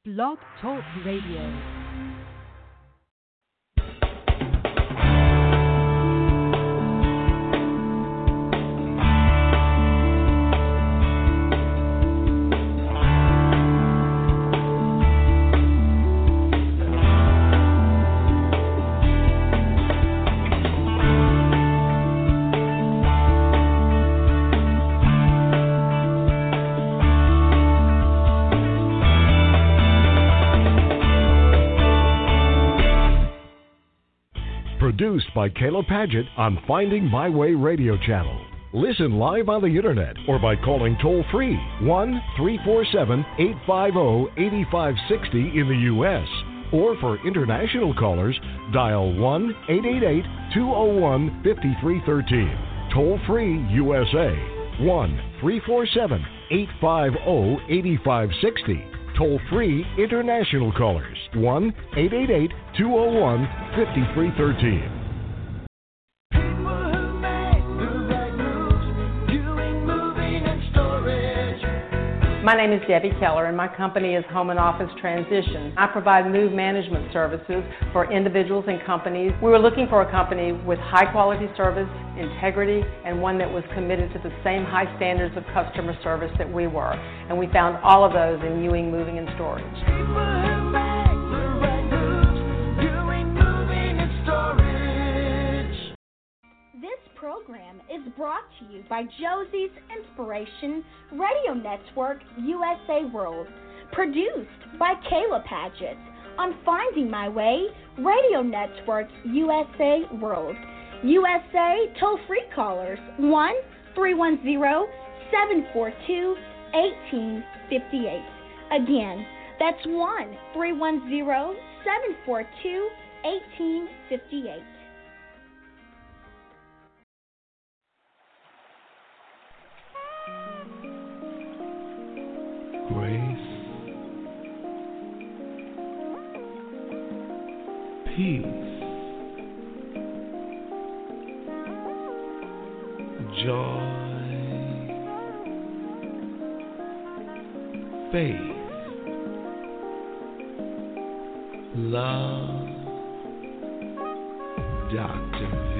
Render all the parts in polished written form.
Blog Talk Radio. Produced by Kayla Padgett on Finding My Way Radio Channel. Listen live on the internet or by calling toll-free 1-347-850-8560 in the U.S. Or for international callers, dial 1-888-201-5313. Toll-free USA, 1-347-850-8560. Toll-free international callers, 1-888-201-5313. My name is Debbie Keller, and my company is Home and Office Transition. I provide move management services for individuals and companies. We were looking for a company with high-quality service, integrity, and one that was committed to the same high standards of customer service that we were. And we found all of those in Ewing Moving and Storage. This program is brought to you by Josie's Inspiration Radio Network USA World, produced by Kayla Padgett on Finding My Way Radio Network USA World. USA toll-free callers 1-310-742-1858. Again, that's 1-310-742-1858. Grace, peace, joy, faith, love, Dr. V.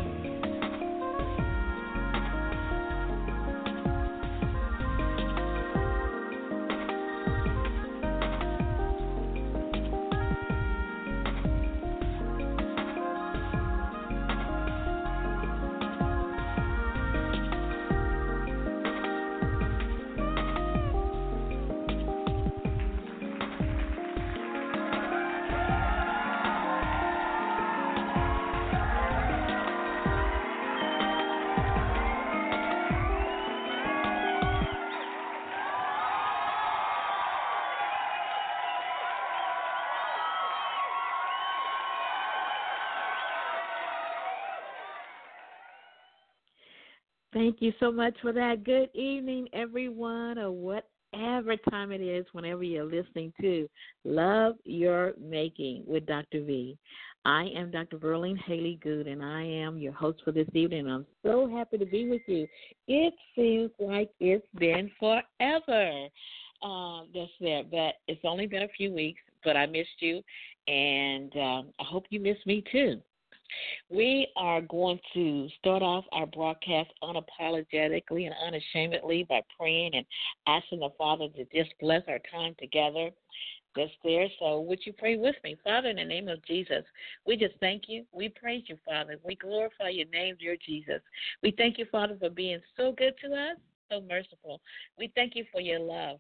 Thank you so much for that. Good evening, everyone, or whatever time it is, whenever you're listening to Love Your Making with Dr. V. I am Dr. Verlene Haley Good, and I am your host for this evening. I'm so happy to be with you. It seems like it's been forever. That's there, but it's only been a few weeks, but I missed you, and I hope you missed me too. We are going to start off our broadcast unapologetically and unashamedly by praying and asking the Father to just bless our time together. Just there. So would you pray with me? Father, in the name of Jesus, we just thank you. We praise you, Father. We glorify your name, dear Jesus. We thank you, Father, for being so good to us, so merciful. We thank you for your love.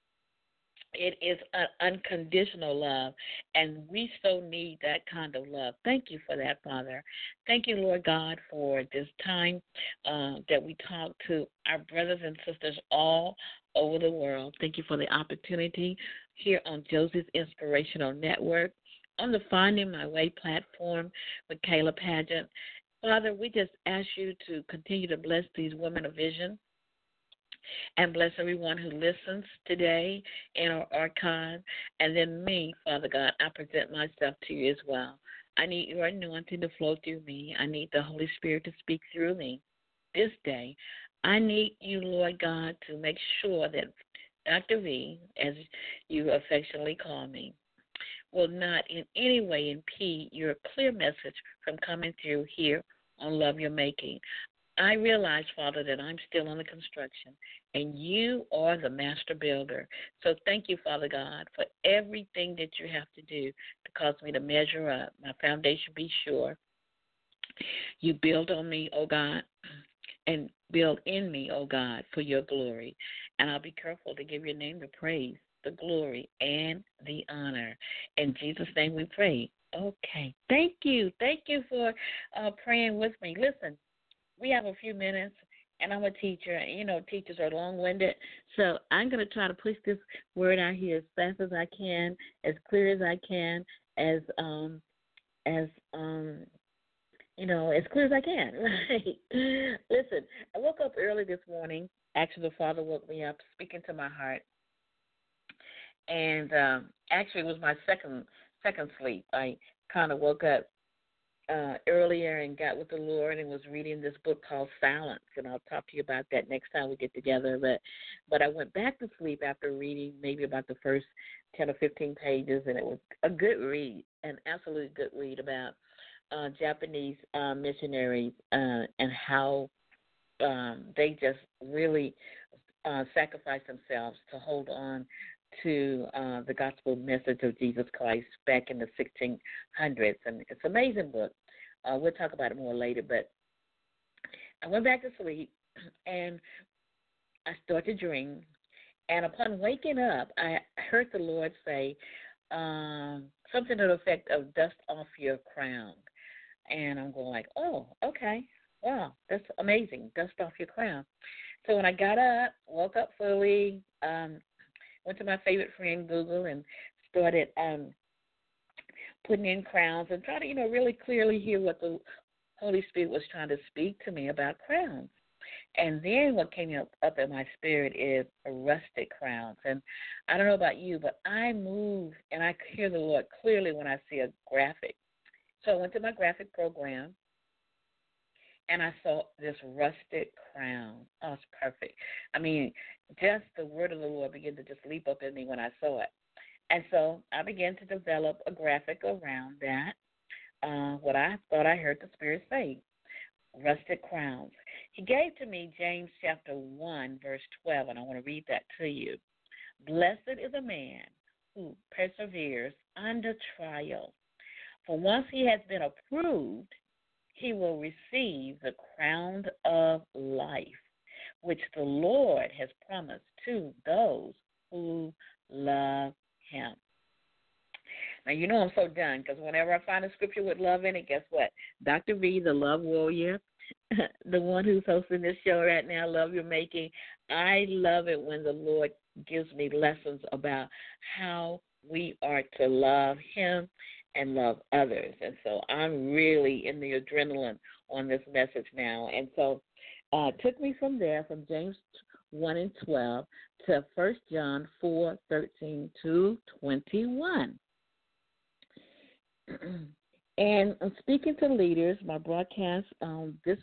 It is an unconditional love, and we so need that kind of love. Thank you for that, Father. Thank you, Lord God, for this time that we talk to our brothers and sisters all over the world. Thank you for the opportunity here on Josie's Inspirational Network, on the Finding My Way platform with Kayla Padgett. Father, we just ask you to continue to bless these women of vision, and bless everyone who listens today in our archive. And then me, Father God, I present myself to you as well. I need your anointing to flow through me. I need the Holy Spirit to speak through me this day. I need you, Lord God, to make sure that Dr. V, as you affectionately call me, will not in any way impede your clear message from coming through here on Love Your Making. I realize, Father, that I'm still under construction, and you are the master builder. So thank you, Father God, for everything that you have to do to cause me to measure up, my foundation be sure. You build on me, oh God, and build in me, oh God, for your glory. And I'll be careful to give your name the praise, the glory, and the honor. In Jesus' name we pray. Okay. Thank you. Thank you for praying with me. Listen, we have a few minutes, and I'm a teacher. You know, teachers are long-winded, so I'm going to try to push this word out here as fast as I can, as clear as I can, as clear as I can. Right? Listen, I woke up early this morning. Actually, the Father woke me up, speaking to my heart, and actually, it was my second sleep. I kind of woke up earlier and got with the Lord and was reading this book called Silence, and I'll talk to you about that next time we get together. But I went back to sleep after reading maybe about the first 10 or 15 pages, and it was a good read, an absolute good read about Japanese missionaries and how they just really sacrificed themselves to hold on to the gospel message of Jesus Christ back in the 1600s. And it's an amazing book. We'll talk about it more later. But I went back to sleep, and I started to dream. And upon waking up, I heard the Lord say something to the effect of dust off your crown. And I'm going like, oh, okay. Wow, that's amazing. Dust off your crown. So when I got up, woke up fully, went to my favorite friend, Google, and started putting in crowns and trying to, really clearly hear what the Holy Spirit was trying to speak to me about crowns. And then what came up in my spirit is rustic crowns. And I don't know about you, but I move and I hear the Lord clearly when I see a graphic. So I went to my graphic program, and I saw this rustic crown. Oh, it's perfect. I mean, just the word of the Lord began to just leap up in me when I saw it. And so I began to develop a graphic around that, what I thought I heard the Spirit say, rustic crowns. He gave to me James chapter 1, verse 12, and I want to read that to you. Blessed is a man who perseveres under trial. For once he has been approved, he will receive the crown of life, which the Lord has promised to those who love him. Now, I'm so done, because whenever I find a scripture with love in it, guess what? Dr. V, the love warrior, the one who's hosting this show right now, Love Your Making, I love it when the Lord gives me lessons about how we are to love him and love others. And so I'm really in the adrenaline on this message now. And so it took me from there, from James 1 and 12 to 1 John 4, 13 to 21. And I'm speaking to leaders. My broadcast this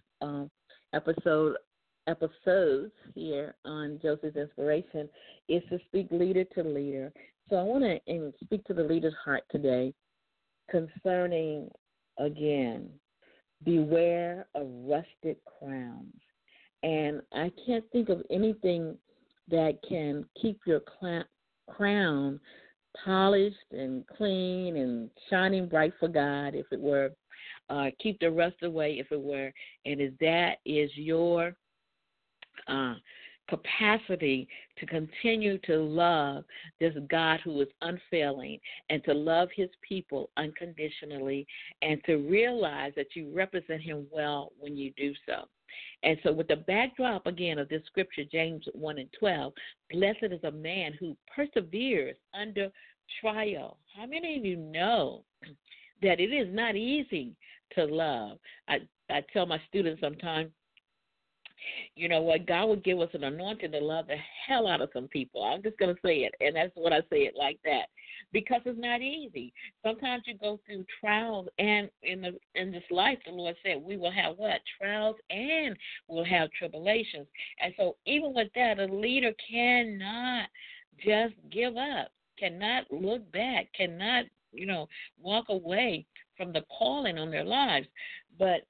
episodes here on Josie's Inspiration is to speak leader to leader. So I want to speak to the leader's heart today concerning, again, beware of rustic crowns. And I can't think of anything that can keep your crown polished and clean and shining bright for God, if it were, keep the rust away, if it were, and that is your capacity to continue to love this God who is unfailing and to love his people unconditionally and to realize that you represent him well when you do so. And so with the backdrop, again, of this scripture, James 1 and 12, blessed is a man who perseveres under trial. How many of you know that it is not easy to love? I tell my students sometimes, you know what, God would give us an anointing to love the hell out of some people. I'm just going to say it, and that's what I say it like that, because it's not easy. Sometimes you go through trials, and in this life, the Lord said, we will have what? Trials, and we'll have tribulations. And so even with that, a leader cannot just give up, cannot look back, cannot, walk away from the calling on their lives. But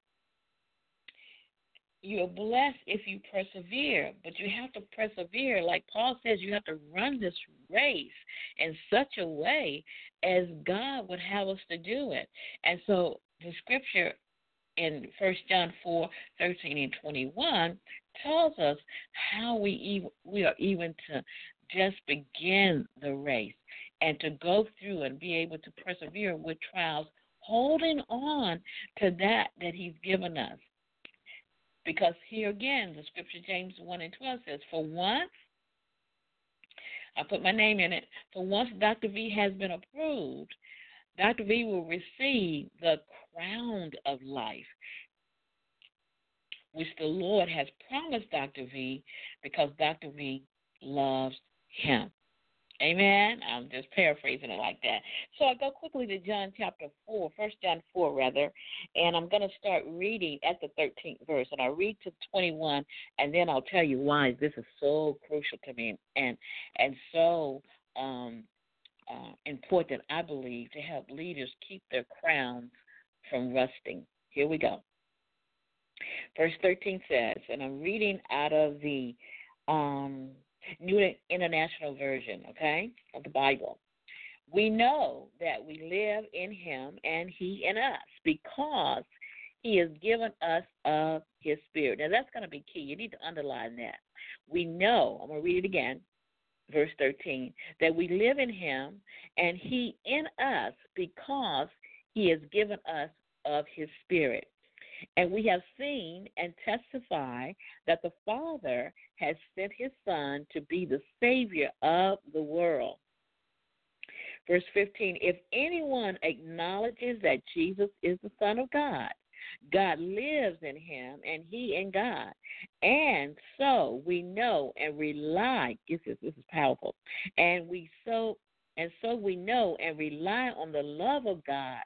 you're blessed if you persevere, but you have to persevere. Like Paul says, you have to run this race in such a way as God would have us to do it. And so the scripture in 1 John 4:13 and 21 tells us how we are even to just begin the race and to go through and be able to persevere with trials, holding on to that he's given us. Because here again, the scripture James 1:12 says, for once, I put my name in it, for once Dr. V has been approved, Dr. V will receive the crown of life, which the Lord has promised Dr. V because Dr. V loves him. Amen? I'm just paraphrasing it like that. So I go quickly to John chapter 4, 1 John 4 rather, and I'm going to start reading at the 13th verse. And I read to 21, and then I'll tell you why this is so crucial to me and so important, I believe, to help leaders keep their crowns from rusting. Here we go. Verse 13 says, and I'm reading out of the New International Version, okay, of the Bible. We know that we live in him and he in us because he has given us of his spirit. Now, that's going to be key. You need to underline that. We know, I'm going to read it again, verse 13, that we live in him and he in us because he has given us of his spirit. And we have seen and testify that the Father has sent his Son to be the Savior of the world. Verse 15, if anyone acknowledges that Jesus is the Son of God, God lives in him and he in God. And so we know and rely, this is powerful, and so we know and rely on the love of God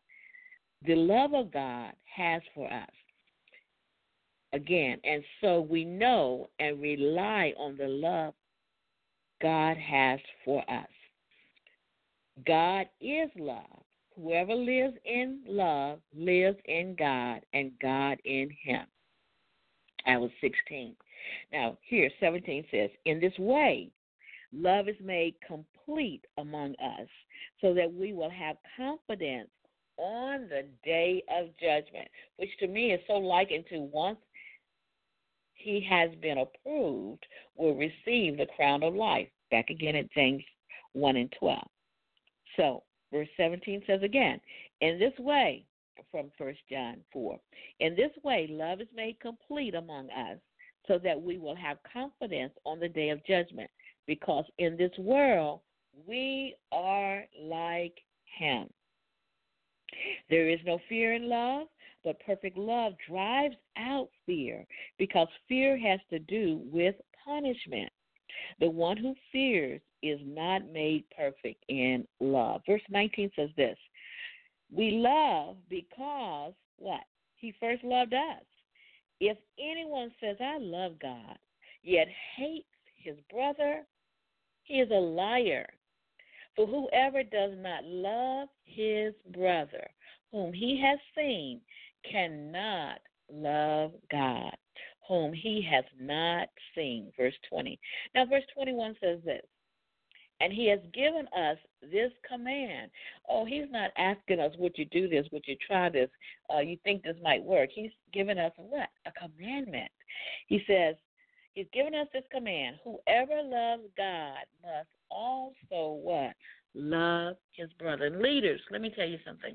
has for us. Again, and so we know and rely on the love God has for us. God is love. Whoever lives in love lives in God and God in him. That was 16. Now, here, 17 says, in this way, love is made complete among us so that we will have confidence on the day of judgment, which to me is so likened to once he has been approved, will receive the crown of life. Back again at James 1:12. So, verse 17 says again, in this way, from 1 John 4, in this way love is made complete among us so that we will have confidence on the day of judgment, because in this world we are like him. There is no fear in love, but perfect love drives out fear, because fear has to do with punishment. The one who fears is not made perfect in love. Verse 19 says this, we love because, what? He first loved us. If anyone says, I love God, yet hates his brother, he is a liar. For whoever does not love his brother, whom he has seen, cannot love God, whom he has not seen. Verse 20. Now, verse 21 says this, and he has given us this command. Oh, he's not asking us, would you do this, would you try this, you think this might work. He's given us what? A commandment. He says, he's given us this command, whoever loves God must also what? Love his brother. And leaders, let me tell you something.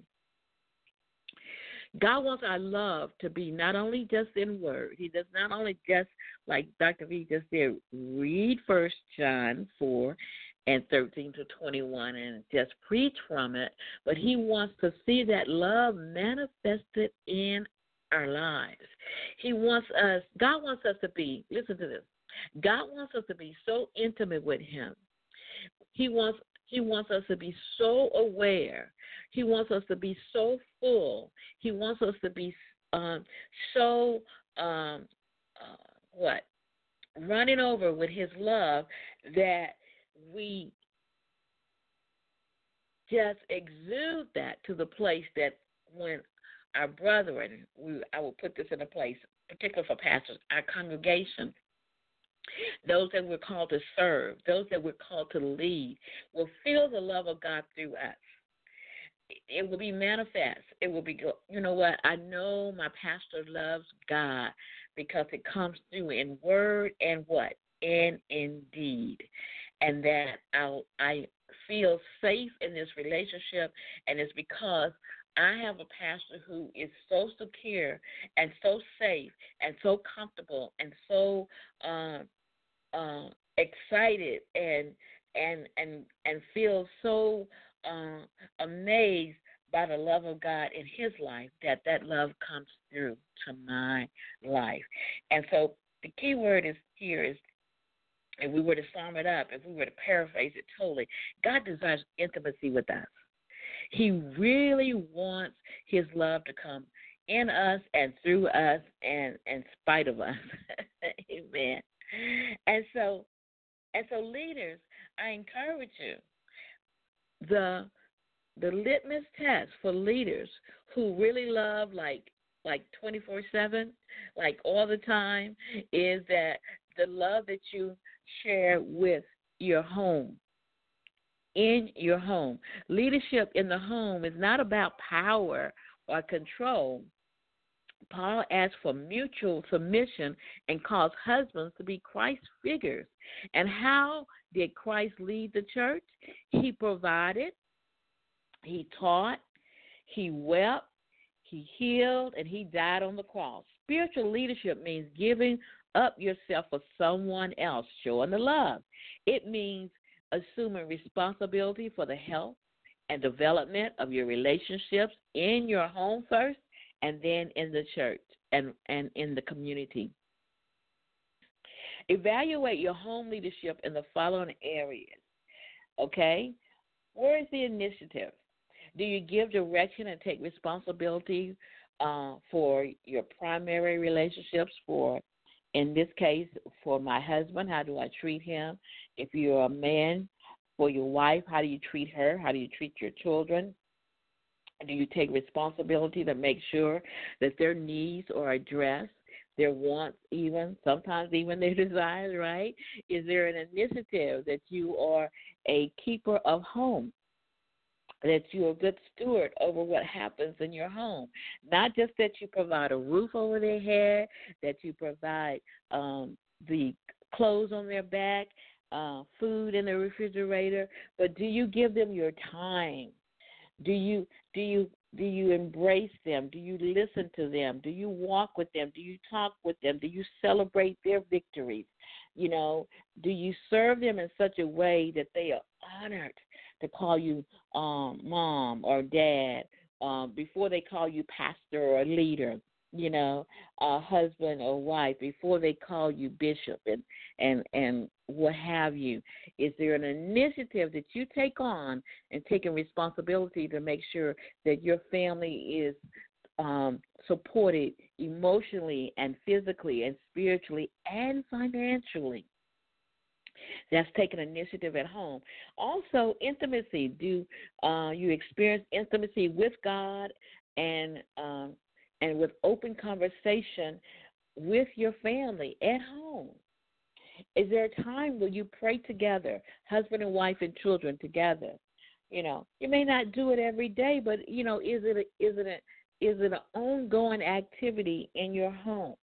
God wants our love to be not only just in word. He does not only just, like Dr. V just said, read 1 John 4 and 13 to 21 and just preach from it, but he wants to see that love manifested in our lives. God wants us to be, listen to this, God wants us to be so intimate with him. He wants us to be so aware. He wants us to be so full. He wants us to be running over with his love, that we just exude that to the place that when our brethren, I will put this in a place, particularly for pastors, our congregation, those that we're called to serve, those that we're called to lead, will feel the love of God through us. It will be manifest. It will be, you know what, I know my pastor loves God because it comes through in word and what? And in deed. And that I feel safe in this relationship, and it's because I have a pastor who is so secure and so safe and so comfortable and so excited and feels so amazed by the love of God in his life that love comes through to my life. And so the key word here is, if we were to sum it up, if we were to paraphrase it totally, God desires intimacy with us. He really wants his love to come in us and through us and in spite of us. Amen. And so leaders, I encourage you, the litmus test for leaders who really love like 24/7, like all the time, is that the love that you share with your home. In your home. Leadership in the home is not about power or control. Paul asks for mutual submission and calls husbands to be Christ figures. And how did Christ lead the church? He provided, he taught, he wept, he healed, and he died on the cross. Spiritual leadership means giving up yourself for someone else, showing the love. It means assuming responsibility for the health and development of your relationships in your home first, and then in the church and in the community. Evaluate your home leadership in the following areas, okay? Where is the initiative? Do you give direction and take responsibility for your primary relationships, in this case, for my husband, how do I treat him? If you're a man, for your wife, how do you treat her? How do you treat your children? Do you take responsibility to make sure that their needs are addressed, their wants even, sometimes even their desires, right? Is there an initiative that you are a keeper of home, that you're a good steward over what happens in your home? Not just that you provide a roof over their head, that you provide the clothes on their back, food in the refrigerator, but do you give them your time? Do you embrace them? Do you listen to them? Do you walk with them? Do you talk with them? Do you celebrate their victories? You know, do you serve them in such a way that they are honored to call you mom or dad before they call you pastor or leader? You know, husband or wife, before they call you bishop and what have you. Is there an initiative that you take on and taking responsibility to make sure that your family is supported emotionally and physically and spiritually and financially? That's taking initiative at home. Also, intimacy. Do you experience intimacy with God and with open conversation with your family at home? Is there a time where you pray together, husband and wife and children together? You know, you may not do it every day, but you know, is it an ongoing activity in your home?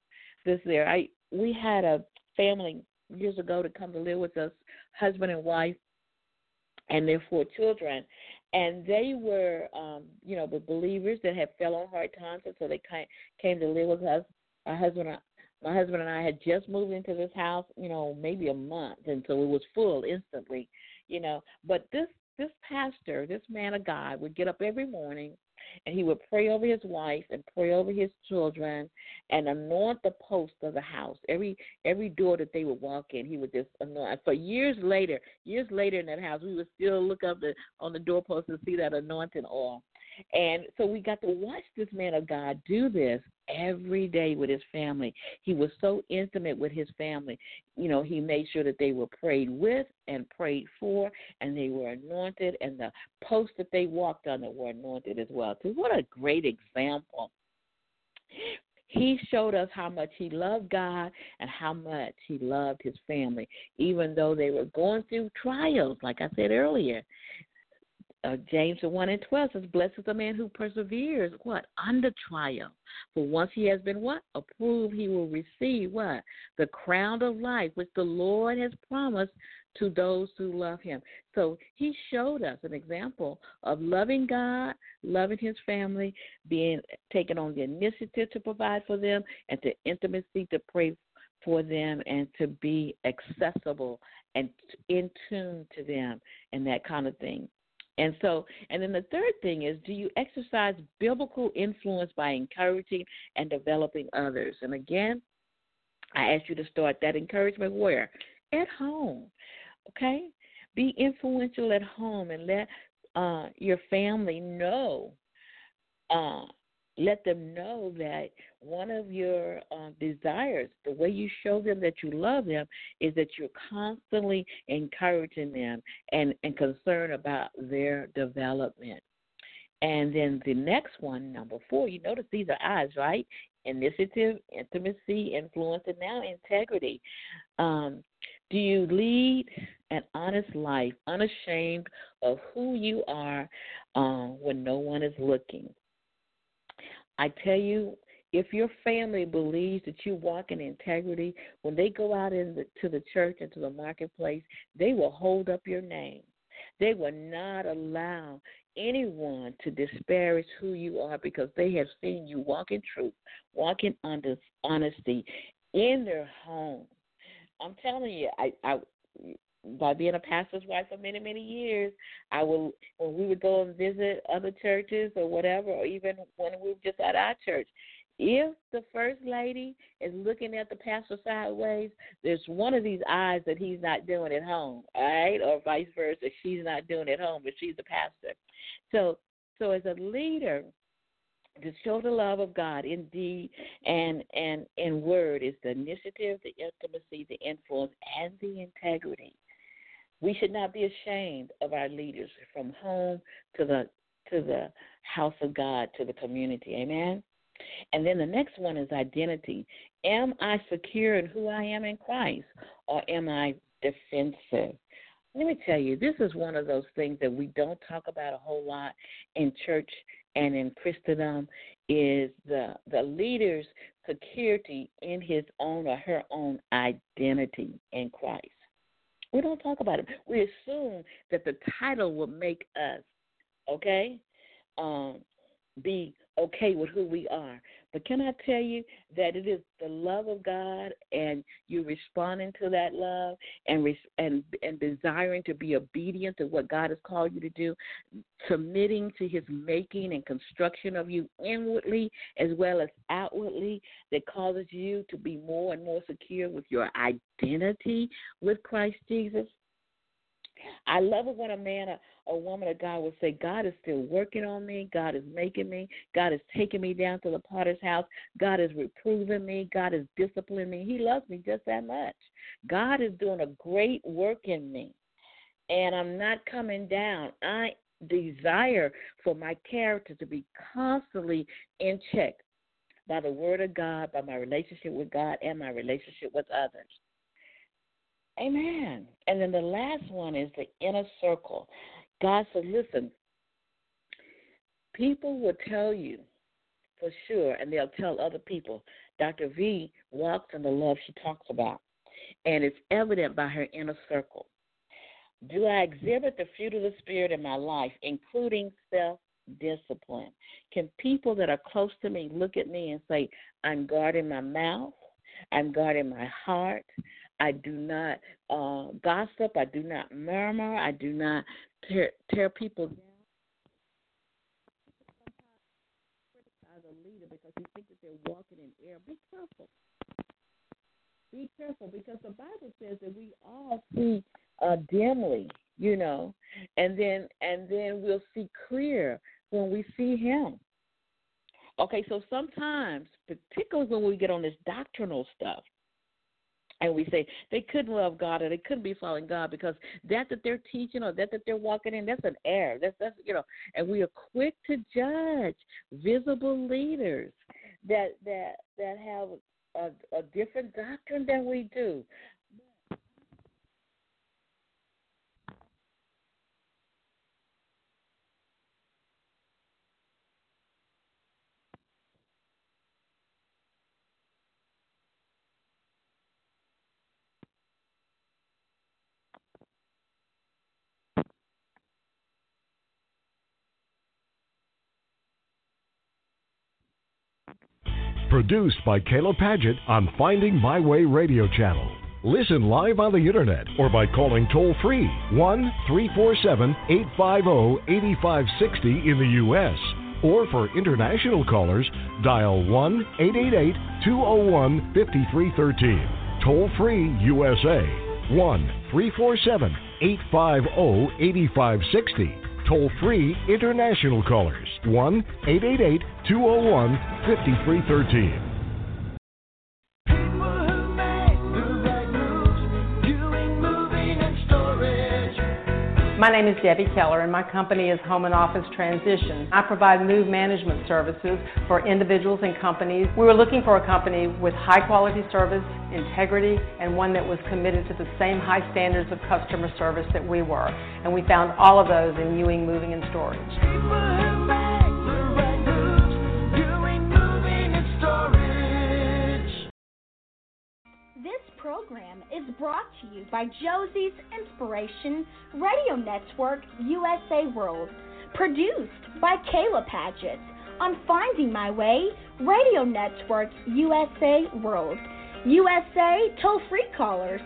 We had a family years ago to come to live with us, husband and wife, and their 4 children. And they were, the believers that had fell on hard times, and so they came to live with us. My husband and I had just moved into this house, maybe a month, and so it was full instantly, But this pastor, this man of God, would get up every morning and he would pray over his wife and pray over his children and anoint the post of the house. Every door that they would walk in, he would just anoint. For years later in that house, we would still look up on the doorpost and see that anointing oil. And so we got to watch this man of God do this every day with his family. He was so intimate with his family. You know, he made sure that they were prayed with and prayed for, and they were anointed, and the posts that they walked on were anointed as well. So what a great example. He showed us how much he loved God and how much he loved his family, even though they were going through trials, like I said earlier. James 1:12 says, "Blessed is the man who perseveres, what? Under trial. For once he has been what? Approved, he will receive what? The crown of life, which the Lord has promised to those who love him." So he showed us an example of loving God, loving his family, taking on the initiative to provide for them, and to intimacy to pray for them, and to be accessible and in tune to them, and that kind of thing. And then the third thing is, do you exercise biblical influence by encouraging and developing others? And again, I ask you to start that encouragement where? At home, okay? Be influential at home and let your family know. Let them know that one of your desires, the way you show them that you love them, is that you're constantly encouraging them and concerned about their development. And then the next one, number 4, you notice these are I's, right? Initiative, intimacy, influence, and now integrity. Do you lead an honest life, unashamed of who you are when no one is looking? I tell you, if your family believes that you walk in integrity, when they go out to the church and to the marketplace, they will hold up your name. They will not allow anyone to disparage who you are, because they have seen you walk in truth, walk in honesty in their home. I'm telling you, I by being a pastor's wife for many, many years, when we would go and visit other churches or whatever, or even when we were just at our church, if the first lady is looking at the pastor sideways, there's one of these eyes that he's not doing at home, all right, or vice versa. She's not doing at home, but she's the pastor. So as a leader, to show the love of God in deed and in word is the initiative, the intimacy, the influence, and the integrity. We should not be ashamed of our leaders, from home to the house of God, to the community. Amen? And then the next one is identity. Am I secure in who I am in Christ, or am I defensive? Let me tell you, this is one of those things that we don't talk about a whole lot in church and in Christendom, is the leader's security in his own or her own identity in Christ. We don't talk about it. We assume that the title will make us, be okay with who we are. But can I tell you that it is the love of God, and you responding to that love and desiring to be obedient to what God has called you to do, submitting to his making and construction of you inwardly as well as outwardly, that causes you to be more and more secure with your identity with Christ Jesus. I love it when a man or woman of God will say, God is still working on me. God is making me. God is taking me down to the potter's house. God is reproving me. God is disciplining me. He loves me just that much. God is doing a great work in me, and I'm not coming down. I desire for my character to be constantly in check by the word of God, by my relationship with God, and my relationship with others. Amen. And then the last one is the inner circle. God said, listen, people will tell you for sure, and they'll tell other people, Dr. V walks in the love she talks about, and it's evident by her inner circle. Do I exhibit the fruit of the Spirit in my life, including self-discipline? Can people that are close to me look at me and say, I'm guarding my mouth, I'm guarding my heart, I do not gossip, I do not murmur, I do not tear people down. We think that they're walking in air. Be careful. Be careful, because the Bible says that we all see dimly, and then we'll see clear when we see Him. Okay, so sometimes, particularly when we get on this doctrinal stuff, and we say they couldn't love God or they couldn't be following God because that they're teaching or that they're walking in, that's an error. That's and we are quick to judge visible leaders that have a different doctrine than we do. Produced by Kayla Paget on Finding My Way radio channel. Listen live on the internet or by calling toll-free 1-347-850-8560 in the U.S. Or for international callers, dial 1-888-201-5313. Toll-free USA 1-347-850-8560. Toll-free international callers 1-888-201-5313. My name is Debbie Keller, and my company is Home and Office Transition. I provide move management services for individuals and companies. We were looking for a company with high-quality service, integrity, and one that was committed to the same high standards of customer service that we were. And we found all of those in Ewing Moving and Storage. This program is brought to you by Josie's Inspiration Radio Network USA World, produced by Kayla Paget on Finding My Way Radio Network USA World. USA toll-free callers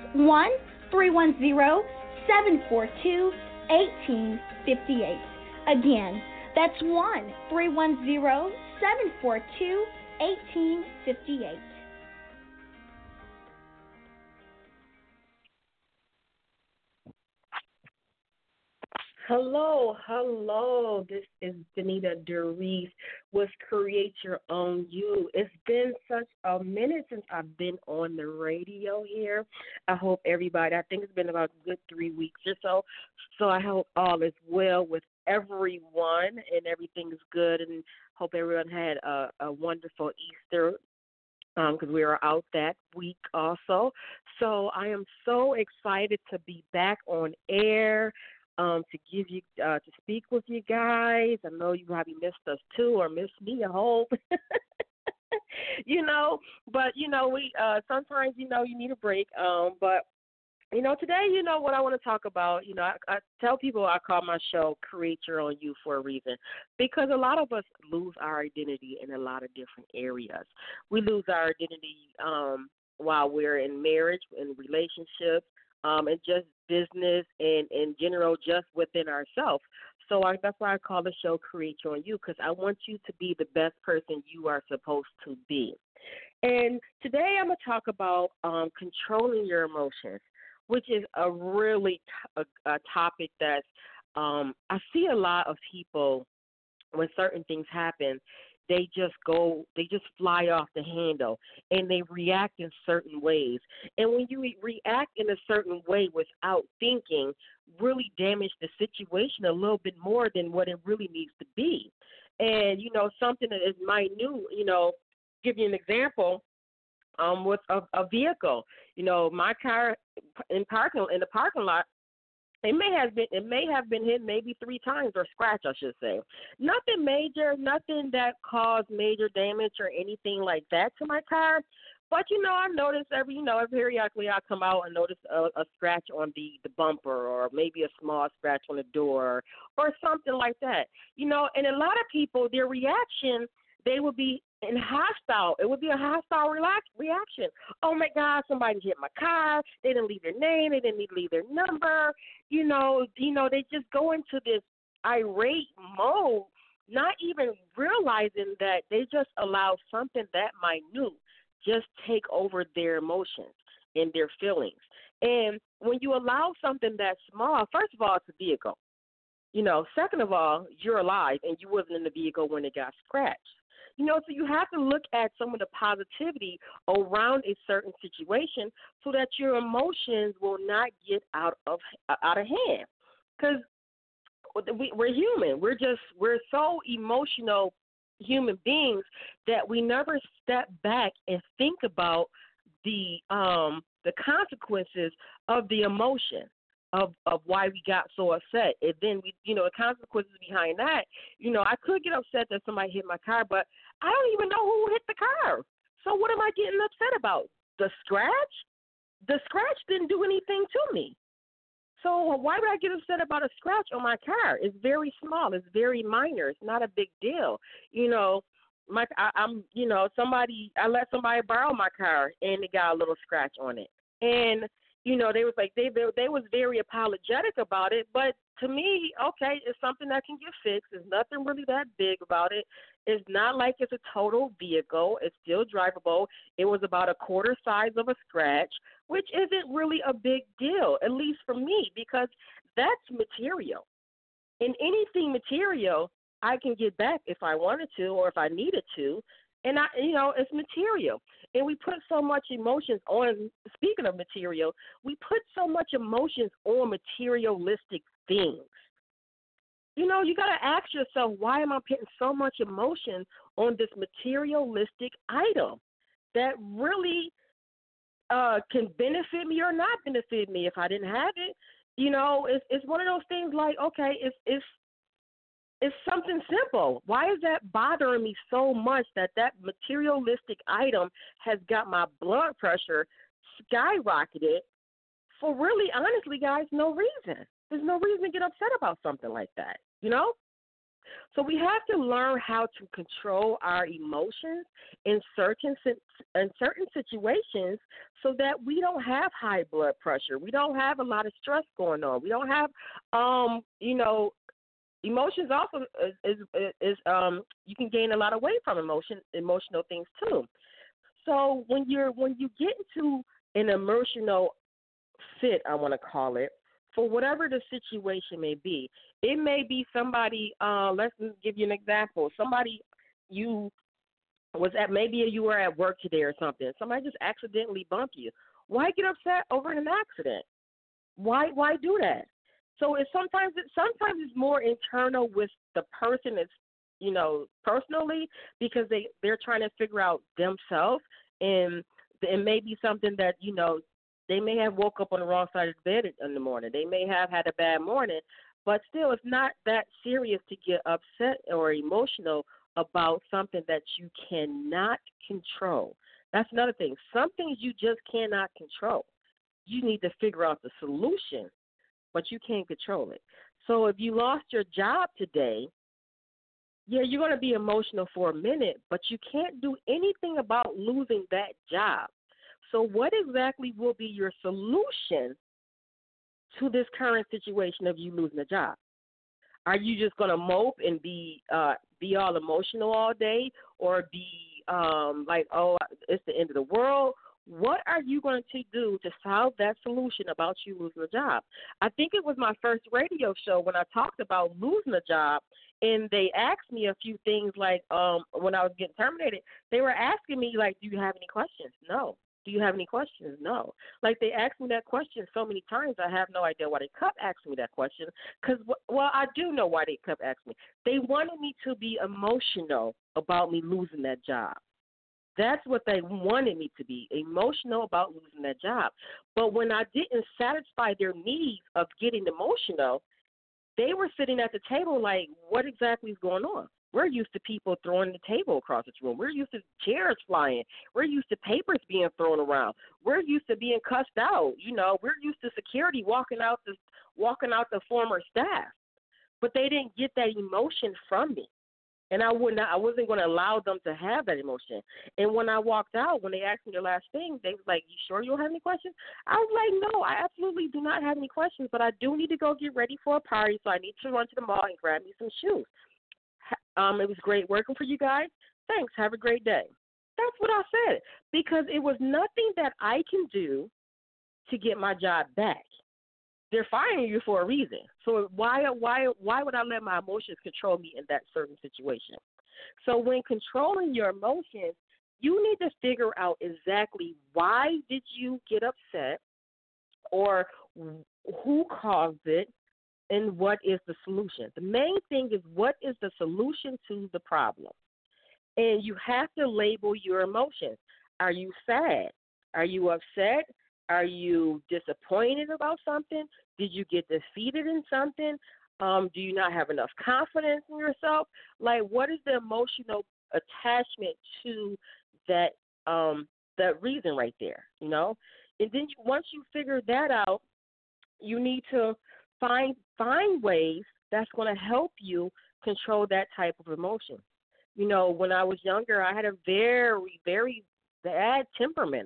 1-310-742-1858. Again, that's 1-310-742-1858. Hello. This is Danita DeReese with Create Your Own You. It's been such a minute since I've been on the radio here. I hope everybody, I think it's been about a good 3 weeks or so. So I hope all is well with everyone and everything is good, and hope everyone had a wonderful Easter because we were out that week also. So I am so excited to be back on air. To give you to speak with you guys. I know you probably missed us too, or missed me, I hope. But we sometimes you need a break. But today, what I want to talk about. I tell people I call my show "Create Your Own You" for a reason, because a lot of us lose our identity in a lot of different areas. We lose our identity while we're in marriage, in relationships. And just business and in general, just within ourselves. So that's why I call the show Create Your Own You, because I want you to be the best person you are supposed to be. And today I'm going to talk about controlling your emotions, which is a really a topic that's I see a lot of people when certain things happen. They just fly off the handle, and they react in certain ways. And when you react in a certain way without thinking, really damage the situation a little bit more than what it really needs to be. And, something that is minute, give you an example, with a vehicle. My car in the parking lot, It may have been hit maybe 3 times, or scratched, I should say. Nothing major, nothing that caused major damage or anything like that to my car. But I've noticed periodically I come out and notice a scratch on the bumper, or maybe a small scratch on the door, or something like that. And a lot of people, their reaction, they would be hostile. It would be a hostile reaction. Oh my God, somebody hit my car. They didn't leave their name. They didn't leave their number. They just go into this irate mode, not even realizing that they just allow something that minute just take over their emotions and their feelings. And when you allow something that small, first of all, it's a vehicle. Second of all, you're alive and you wasn't in the vehicle when it got scratched. So you have to look at some of the positivity around a certain situation so that your emotions will not get out of hand. Because we're human. We're so emotional human beings that we never step back and think about the consequences of the emotion of why we got so upset. And then the consequences behind that, I could get upset that somebody hit my car, but I don't even know who hit the car. So what am I getting upset about? The scratch? The scratch didn't do anything to me. So why would I get upset about a scratch on my car? It's very small. It's very minor. It's not a big deal. I let somebody borrow my car and it got a little scratch on it. And they was like they was very apologetic about it, but to me, okay, it's something that can get fixed. There's nothing really that big about it. It's not like it's a total vehicle. It's still drivable. It was about a quarter size of a scratch, which isn't really a big deal, at least for me, because that's material. And anything material, I can get back if I wanted to or if I needed to. And it's material. And we put so much emotions on, speaking of material, we put so much emotions on materialistic things. You got to ask yourself, why am I putting so much emotion on this materialistic item that really can benefit me or not benefit me if I didn't have it? It's one of those things like, okay, it's something simple. Why is that bothering me so much that materialistic item has got my blood pressure skyrocketed for really, honestly, guys, no reason. There's no reason to get upset about something like that, So we have to learn how to control our emotions in certain situations so that we don't have high blood pressure. We don't have a lot of stress going on. We don't have, emotions also is you can gain a lot of weight from emotional things too. So when you get into an emotional fit, I want to call it, for whatever the situation may be, it may be somebody. Let's give you an example. Somebody you were at work today or something. Somebody just accidentally bumped you. Why get upset over an accident? Why do that? So sometimes it's more internal with the person that's, personally, because they're trying to figure out themselves, and it may be something that, they may have woke up on the wrong side of the bed in the morning. They may have had a bad morning, but still it's not that serious to get upset or emotional about something that you cannot control. That's another thing. Some things you just cannot control. You need to figure out the solution, but you can't control it. So if you lost your job today, yeah, you're going to be emotional for a minute, but you can't do anything about losing that job. So what exactly will be your solution to this current situation of you losing a job? Are you just going to mope and be all emotional all day, or be like, oh, it's the end of the world? What are you going to do to solve that solution about you losing a job? I think it was my first radio show when I talked about losing a job, and they asked me a few things like when I was getting terminated. They were asking me, like, do you have any questions? No. Do you have any questions? No. Like, they asked me that question so many times, I have no idea why they kept asking me that question. Because, well, I do know why they kept asking me. They wanted me to be emotional about me losing that job. That's what they wanted me to be, emotional about losing that job. But when I didn't satisfy their needs of getting emotional, they were sitting at the table like, what exactly is going on? We're used to people throwing the table across the room. We're used to chairs flying. We're used to papers being thrown around. We're used to being cussed out. We're used to security walking out the former staff. But they didn't get that emotion from me. And I wasn't going to allow them to have that emotion. And when I walked out, when they asked me the last thing, they was like, you sure you don't have any questions? I was like, no, I absolutely do not have any questions, but I do need to go get ready for a party, so I need to run to the mall and grab me some shoes. It was great working for you guys. Thanks. Have a great day. That's what I said, because it was nothing that I can do to get my job back. They're firing you for a reason. So why would I let my emotions control me in that certain situation? So when controlling your emotions, you need to figure out exactly why did you get upset, or who caused it, and what is the solution. The main thing is, what is the solution to the problem? And you have to label your emotions. Are you sad? Are you upset? Are you disappointed about something? Did you get defeated in something? Do you not have enough confidence in yourself? Like, what is the emotional attachment to that that reason right there, you know? And then once you figure that out, you need to find ways that's going to help you control that type of emotion. You know, when I was younger, I had a very, very bad temperament.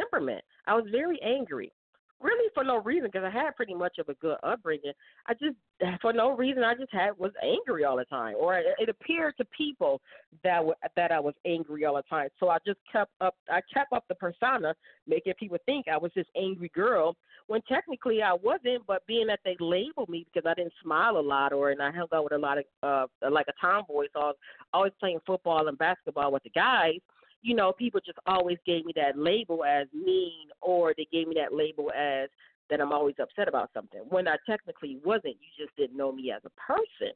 I was very angry, really for no reason, because I had pretty much of a good upbringing. For no reason, was angry all the time, or it appeared to people that I was angry all the time. So I kept up the persona, making people think I was this angry girl, when technically I wasn't. But being that they labeled me because I didn't smile a lot, and I hung out with a lot of like a tomboy, so I was always playing football and basketball with the guys. You know, people just always gave me that label as mean, or they gave me that label as that I'm always upset about something, when I technically wasn't. You just didn't know me as a person.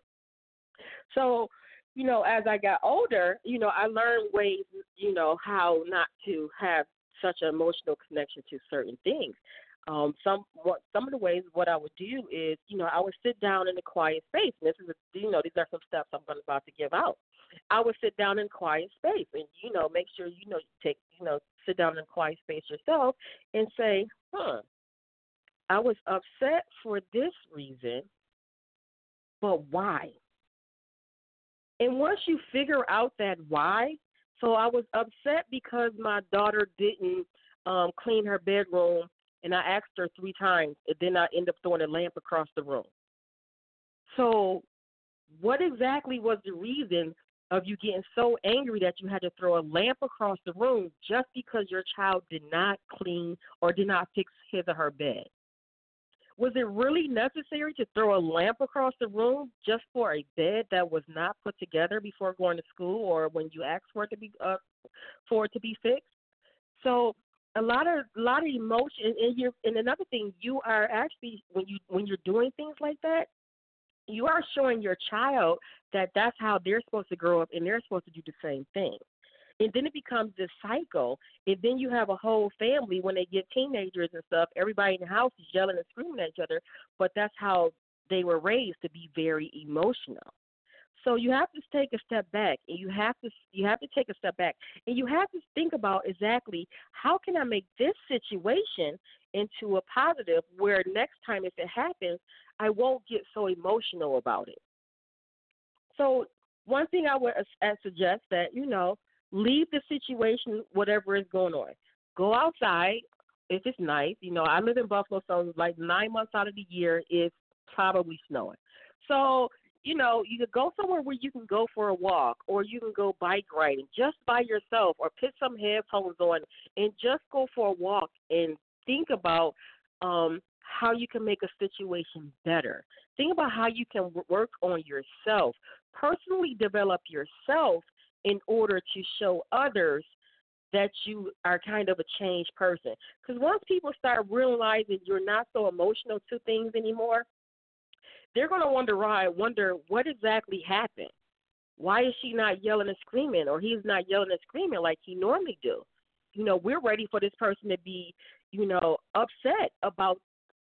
So, you know, as I got older, you know, I learned ways, you know, how not to have such an emotional connection to certain things. Some of the ways what I would do is, you know, I would sit down in a quiet space. And these are some steps I'm about to give out. I would sit down in quiet space, and, you know, make sure, you know, sit down in a quiet space yourself and say, I was upset for this reason, but why? And once you figure out that why, so I was upset because my daughter didn't clean her bedroom, and I asked her 3 times, and then I ended up throwing a lamp across the room. So what exactly was the reason of you getting so angry that you had to throw a lamp across the room just because your child did not clean or did not fix his or her bed? Was it really necessary to throw a lamp across the room just for a bed that was not put together before going to school, or when you asked for it to be fixed? So a lot of emotion, and another thing, you are actually, when you're doing things like that, you are showing your child that that's how they're supposed to grow up, and they're supposed to do the same thing. And then it becomes this cycle, and then you have a whole family, when they get teenagers and stuff, everybody in the house is yelling and screaming at each other, but that's how they were raised, to be very emotional. So you have to take a step back, and you have to take a step back, and you have to think about exactly, how can I make this situation into a positive, where next time if it happens, I won't get so emotional about it. So one thing I would suggest that, you know, leave the situation, whatever is going on. Go outside if it's nice. You know, I live in Buffalo, so like 9 months out of the year it's probably snowing. So, you know, you could go somewhere where you can go for a walk, or you can go bike riding just by yourself, or put some headphones on and just go for a walk and think about how you can make a situation better. Think about how you can work on yourself, personally develop yourself in order to show others that you are kind of a changed person. Because once people start realizing you're not so emotional to things anymore, they're going to wonder what exactly happened. Why is she not yelling and screaming, or he's not yelling and screaming like he normally do? You know, we're ready for this person to be, you know, upset about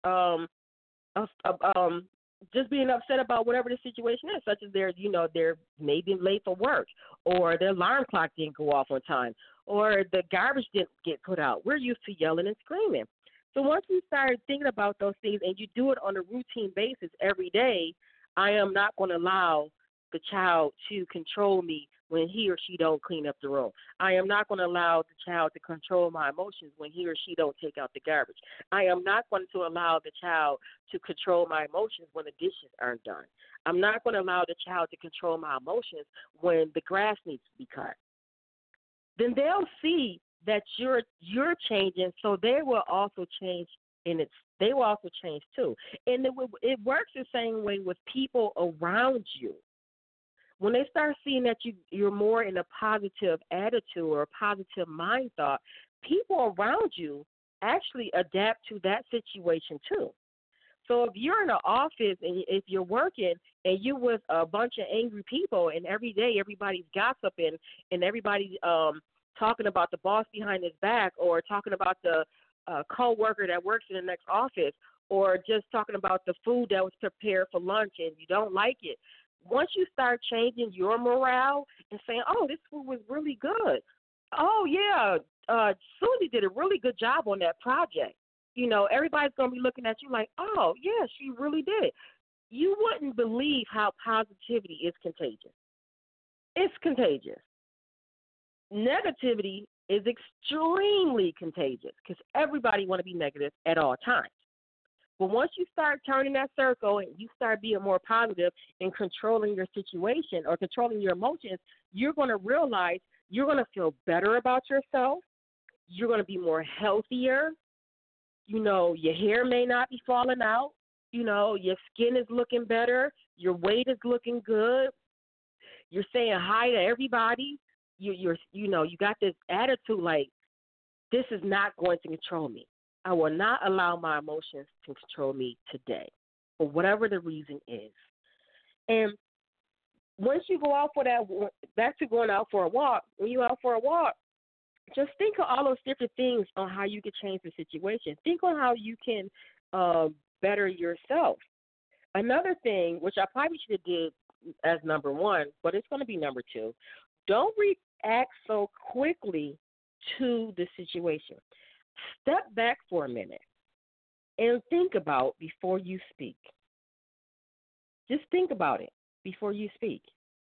just being upset about whatever the situation is, such as they're maybe late for work, or their alarm clock didn't go off on time, or the garbage didn't get put out. We're used to yelling and screaming. So once you start thinking about those things, and you do it on a routine basis every day, I am not going to allow the child to control me when he or she don't clean up the room. I am not going to allow the child to control my emotions when he or she don't take out the garbage. I am not going to allow the child to control my emotions when the dishes aren't done. I'm not going to allow the child to control my emotions when the grass needs to be cut. Then they'll see that you're changing, so they will also change they will also change too. And it works the same way with people around you. When they start seeing that you're more in a positive attitude or a positive mind thought, people around you actually adapt to that situation too. So if you're in an office and if you're working and you're with a bunch of angry people and every day everybody's gossiping and everybody's talking about the boss behind his back or talking about the co-worker that works in the next office or just talking about the food that was prepared for lunch and you don't like it, once you start changing your morale and saying, oh, this food was really good. Oh, yeah, Susie did a really good job on that project. You know, everybody's going to be looking at you like, oh, yeah, she really did. You wouldn't believe how positivity is contagious. It's contagious. Negativity is extremely contagious because everybody want to be negative at all times. But once you start turning that circle and you start being more positive and controlling your situation or controlling your emotions, you're going to realize you're going to feel better about yourself. You're going to be more healthier. You know, your hair may not be falling out. You know, your skin is looking better. Your weight is looking good. You're saying hi to everybody. You got this attitude like, this is not going to control me. I will not allow my emotions to control me today, for whatever the reason is. And once you go out for that, back to going out for a walk, when you're out for a walk, just think of all those different things on how you can change the situation. Think on how you can better yourself. Another thing, which I probably should have did as number one, but it's going to be number two, don't react so quickly to the situation. Step back for a minute and think about before you speak. Just think about it before you speak.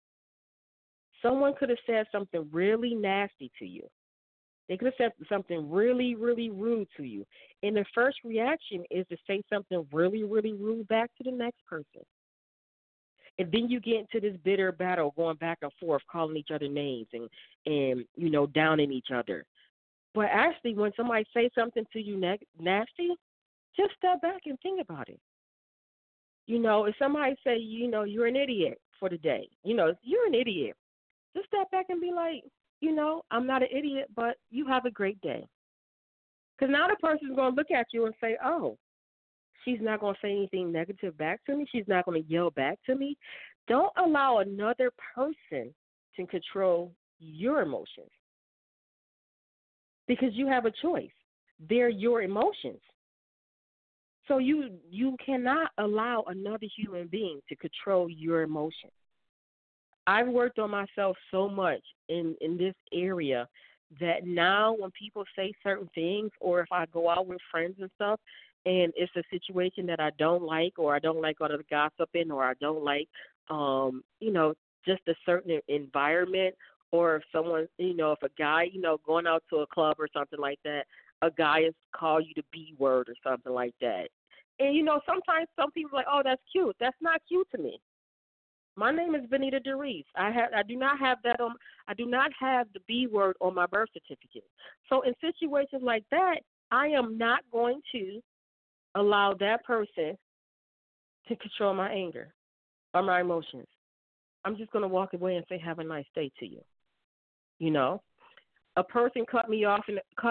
Someone could have said something really nasty to you. They could have said something really, really rude to you. And the first reaction is to say something really, really rude back to the next person. And then you get into this bitter battle going back and forth, calling each other names and downing each other. But actually, when somebody says something to you nasty, just step back and think about it. You know, if somebody say, you're an idiot for the day, you're an idiot, just step back and be like, I'm not an idiot, but you have a great day. Because now the person's going to look at you and say, oh, she's not going to say anything negative back to me. She's not going to yell back to me. Don't allow another person to control your emotions. Because you have a choice. They're your emotions. So you cannot allow another human being to control your emotions. I've worked on myself so much in this area that now when people say certain things or if I go out with friends and stuff and it's a situation that I don't like or I don't like all the gossiping or I don't like, just a certain environment or if someone, if a guy, going out to a club or something like that, a guy is call you the B word or something like that. And, sometimes some people are like, oh, that's cute. That's not cute to me. My name is Benita DeReese. I do not have that on. I do not have the B word on my birth certificate. So in situations like that, I am not going to allow that person to control my anger or my emotions. I'm just going to walk away and say, have a nice day to you. A person cut me off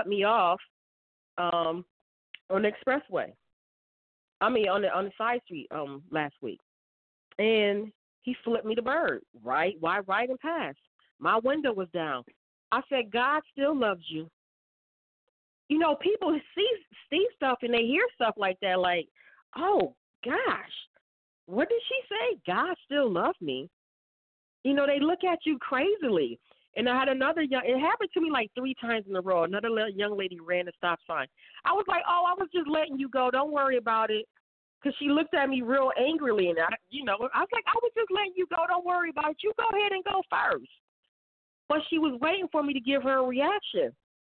on the expressway. I mean, on the side street last week, and he flipped me the bird, right? Why riding past? My window was down. I said, God still loves you. People see stuff and they hear stuff like that, like, oh, gosh, what did she say? God still loves me. They look at you crazily. And I had it happened to me like 3 times in a row. Another young lady ran a stop sign. I was like, oh, I was just letting you go. Don't worry about it. Because she looked at me real angrily, and I was like, I was just letting you go. Don't worry about it. You go ahead and go first. but she was waiting for me to give her a reaction,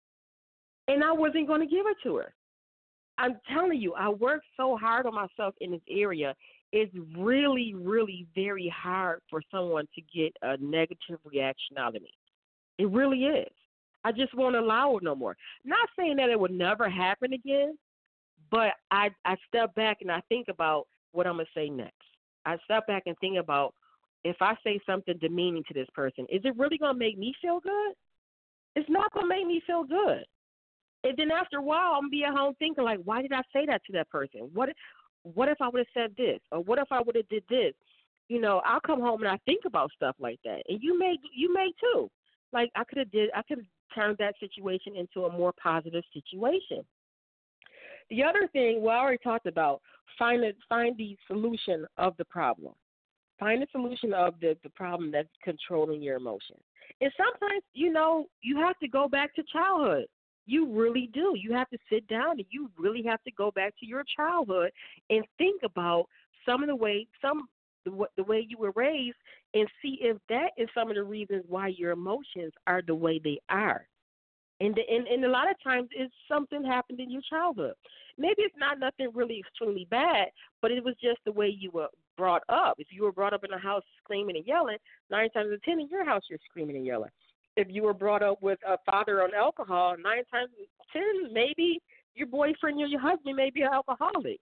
and I wasn't going to give it to her. I'm telling you, I worked so hard on myself in this area. It's really, really very hard for someone to get a negative reaction out of me. It really is. I just won't allow it no more. Not saying that it would never happen again, but I step back and I think about what I'm going to say next. I step back and think about, if I say something demeaning to this person, is it really going to make me feel good? It's not going to make me feel good. And then after a while, I'm going to be at home thinking, like, why did I say that to that person? What if I would have said this? Or what if I would have did this? You know, I'll come home and I think about stuff like that. And you may too. Like, I could have turned that situation into a more positive situation. The other thing, well, I already talked about, find the solution of the problem. Find the solution of the problem that's controlling your emotions. And sometimes, you know, you have to go back to childhood. You really do. You have to sit down and you really have to go back to your childhood and think about some of the way you were raised, and see if that is some of the reasons why your emotions are the way they are. And a lot of times it's something happened in your childhood. Maybe it's not nothing really extremely bad, but it was just the way you were brought up. If you were brought up in a house screaming and yelling, 9 times out of 10 in your house you're screaming and yelling. If you were brought up with a father on alcohol, 9 times out of 10, maybe your boyfriend or your husband may be an alcoholic.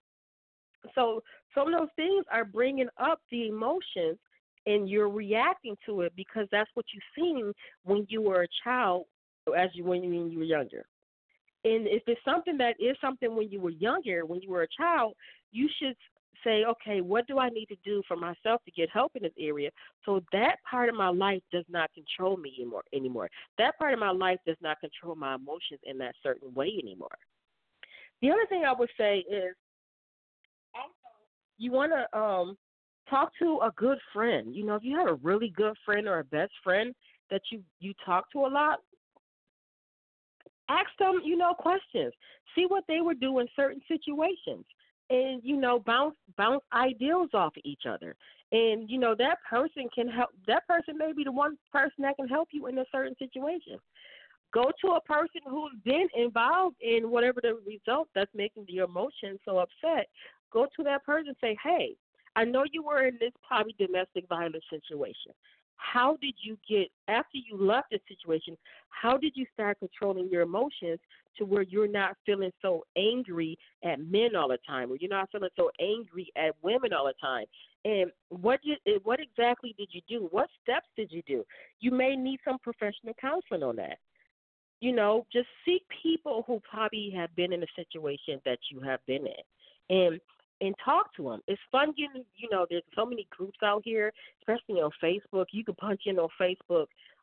So some of those things are bringing up the emotions, and you're reacting to it because that's what you've seen when you were a child, when you were younger. And if it's something that is something when you were younger, when you were a child, you should say, okay, what do I need to do for myself to get help in this area so that part of my life does not control me anymore. That part of my life does not control my emotions in that certain way anymore. The other thing I would say is you want to talk to a good friend. You know, if you have a really good friend or a best friend that you talk to a lot, ask them, you know, questions. See what they would do in certain situations. And, you know, bounce ideals off of each other. And, you know, that person can help. That person may be the one person that can help you in a certain situation. Go to a person who's been involved in whatever the result that's making your emotions so upset. Go to that person and say, hey, I know you were in this probably domestic violence situation. How did you get, after you left the situation, how did you start controlling your emotions to where you're not feeling so angry at men all the time, or you're not feeling so angry at women all the time? And what exactly did you do? What steps did you do? You may need some professional counseling on that. You know, just seek people who probably have been in a situation that you have been in, and talk to them. It's fun getting, you know, there's so many groups out here, especially on Facebook. You can punch in on Facebook,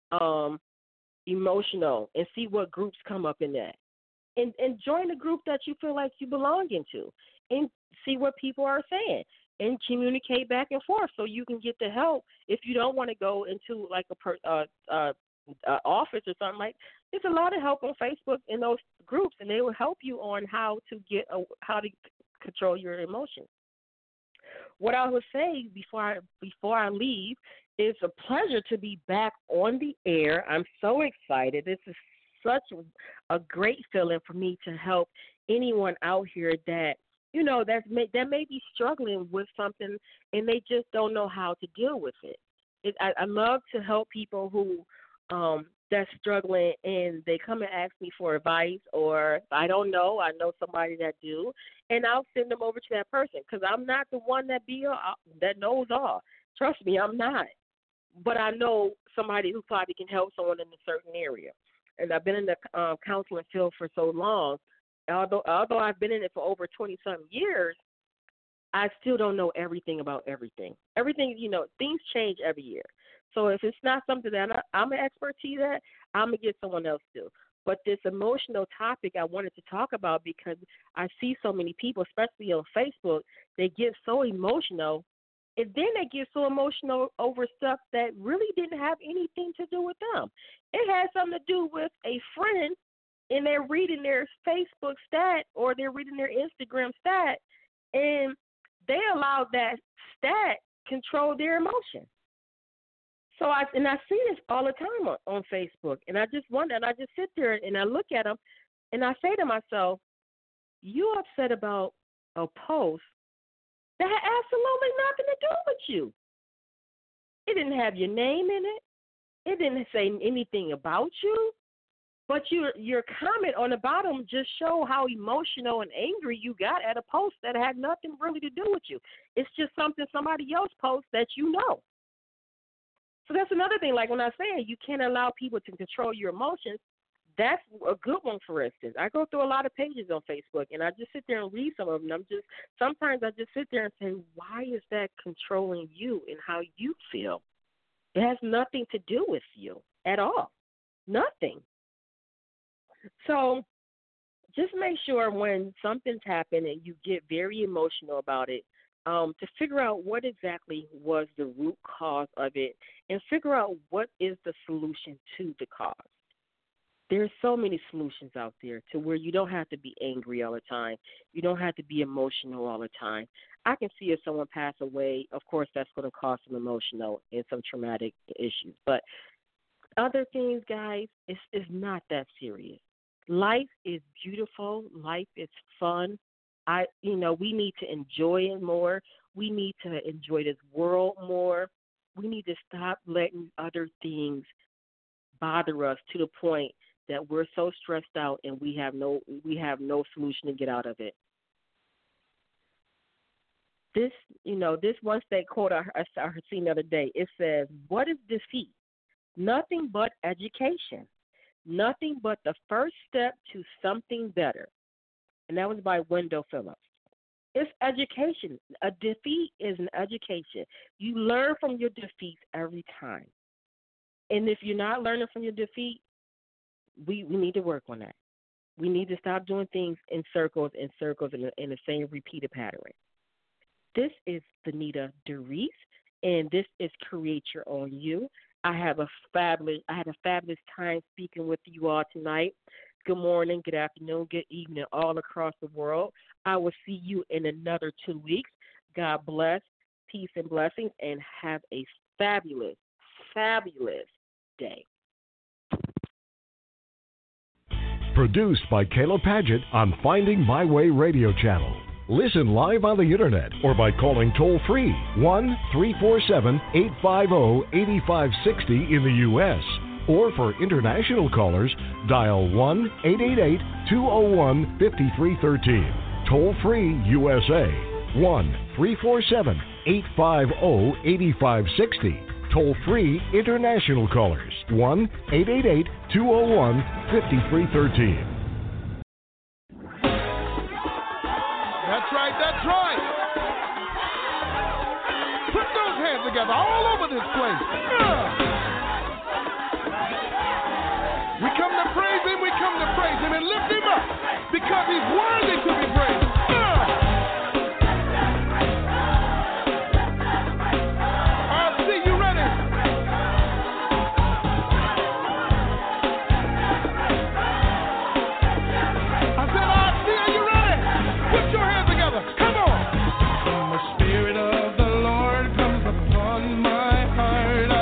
emotional, and see what groups come up in that. And join the group that you feel like you belong into, and see what people are saying, and communicate back and forth so you can get the help if you don't want to go into like office or something like. There's a lot of help on Facebook in those groups, and they will help you on how to control your emotions. What I would say before I leave, it's a pleasure to be back on the air. I'm so excited. This is such a great feeling for me to help anyone out here that, you know, that may be struggling with something and they just don't know how to deal with it. I love to help people who that's struggling, and they come and ask me for advice, or I don't know, I know somebody that do, and I'll send them over to that person, because I'm not the one that knows all. Trust me, I'm not. But I know somebody who probably can help someone in a certain area. And I've been in the counseling field for so long. Although I've been in it for over 20-something years, I still don't know everything about everything. Everything, you know, things change every year. So if it's not something that I'm an expertise at, I'm going to get someone else to. But this emotional topic I wanted to talk about because I see so many people, especially on Facebook, they get so emotional, and then they get so emotional over stuff that really didn't have anything to do with them. It had something to do with a friend, and they're reading their Facebook stat or they're reading their Instagram stat, and they allowed that stat control their emotion. So I see this all the time on Facebook, and I just wonder, and I just sit there and I look at them, and I say to myself, "You upset about a post that had absolutely nothing to do with you. It didn't have your name in it. It didn't say anything about you. But your comment on the bottom just show how emotional and angry you got at a post that had nothing really to do with you. It's just something somebody else posts that you know. So that's another thing. Like when I say you can't allow people to control your emotions, that's a good one, for instance. I go through a lot of pages on Facebook, and I just sit there and read some of them. Sometimes I just sit there and say, why is that controlling you and how you feel? It has nothing to do with you at all. Nothing. So just make sure when something's happened and you get very emotional about it, to figure out what exactly was the root cause of it and figure out what is the solution to the cause. There's so many solutions out there to where you don't have to be angry all the time. You don't have to be emotional all the time. I can see if someone passed away, of course, that's going to cause some emotional and some traumatic issues. But other things, guys, it's not that serious. Life is beautiful. Life is fun. We need to enjoy it more. We need to enjoy this world more. We need to stop letting other things bother us to the point that we're so stressed out and we have no solution to get out of it. This one state quote I seen the other day, it says, "What is defeat? Nothing but education. Nothing but the first step to something better." And that was by Wendell Phillips. It's education. A defeat is an education. You learn from your defeats every time. And if you're not learning from your defeat, we need to work on that. We need to stop doing things in circles in the same repeated pattern. This is Benita Doris, and this is Create Your Own You. I had a fabulous time speaking with you all tonight. Good morning, good afternoon, good evening, all across the world. I will see you in another 2 weeks. God bless, peace and blessings, and have a fabulous, fabulous day. Produced by Kayla Padgett on Finding My Way Radio Channel. Listen live on the internet or by calling toll-free 1-347-850-8560 in the U.S. Or for international callers, dial 1-888-201-5313. Toll-free USA, 1-347-850-8560. Toll-free international callers, 1-888-201-5313. That's right. Put those hands together all over this place. We come to praise him, and lift him up because he's worthy to be praised. See you ready. I said, see, are you ready? Put your hands together. Come on. When the Spirit of the Lord comes upon my heart,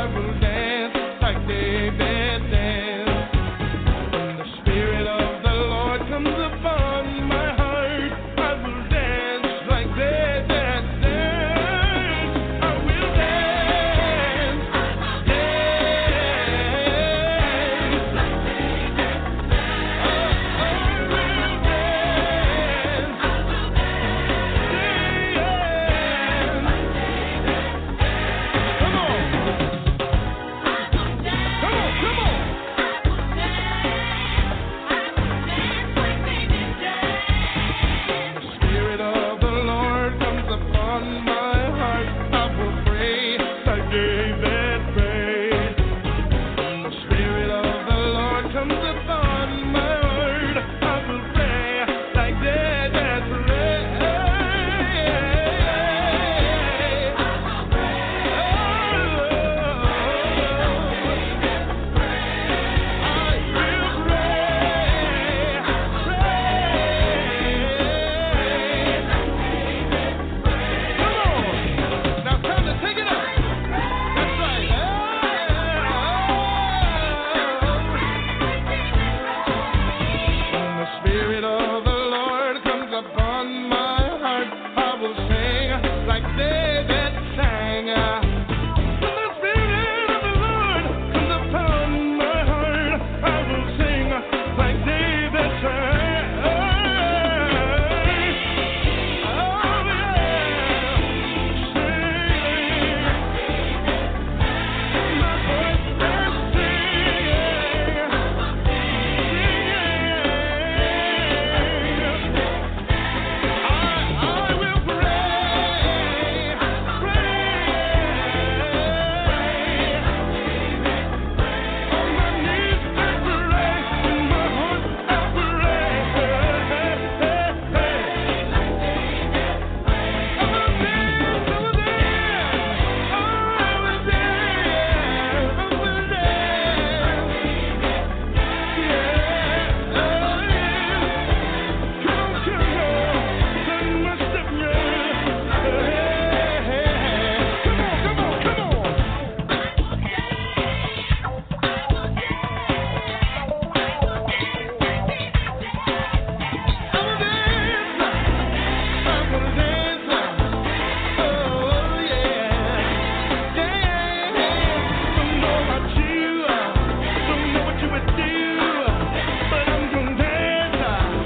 about you. Don't know what you would do, but I'm gonna dance.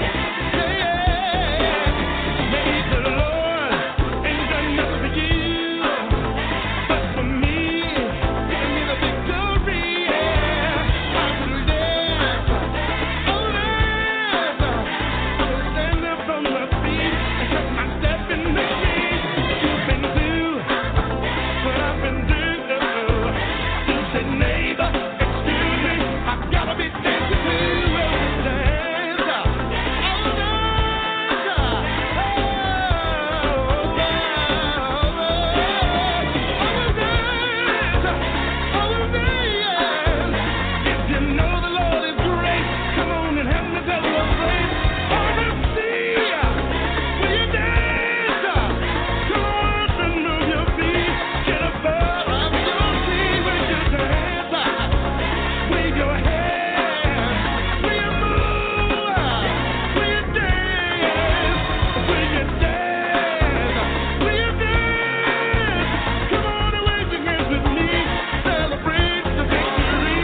Yeah. Maybe the Lord ain't done nothing for you, but for me, give me the victory. Yeah. I will dance. Oh, dance. I will stand up on my feet and cut my step in the street. You've been through what I've been through. You say, neighbor, excuse me, I've gotta be dancing too. Dance. Oh, dance. If you know the Lord is great, come on and help me tell your praise. RFC, will you dance? Come on and move your feet. Get above your seat when you dance. Wave your hands. Will you move? Will you dance? Will you dance? Will you dance? Come on and wave your hands with me. Celebrate the victory.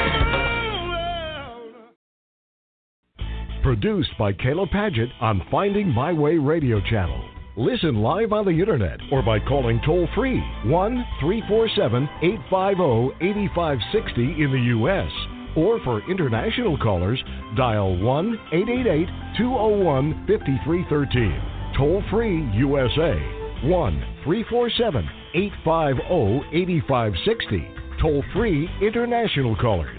Come on. Produced by Kayla Paget on Finding My Way Radio Channel. Listen live on the internet or by calling toll-free 1-347-850-8560 in the U.S. Or for international callers, dial 1-888-201-5313. Toll-free USA 1-347-850-8560. Toll-free international callers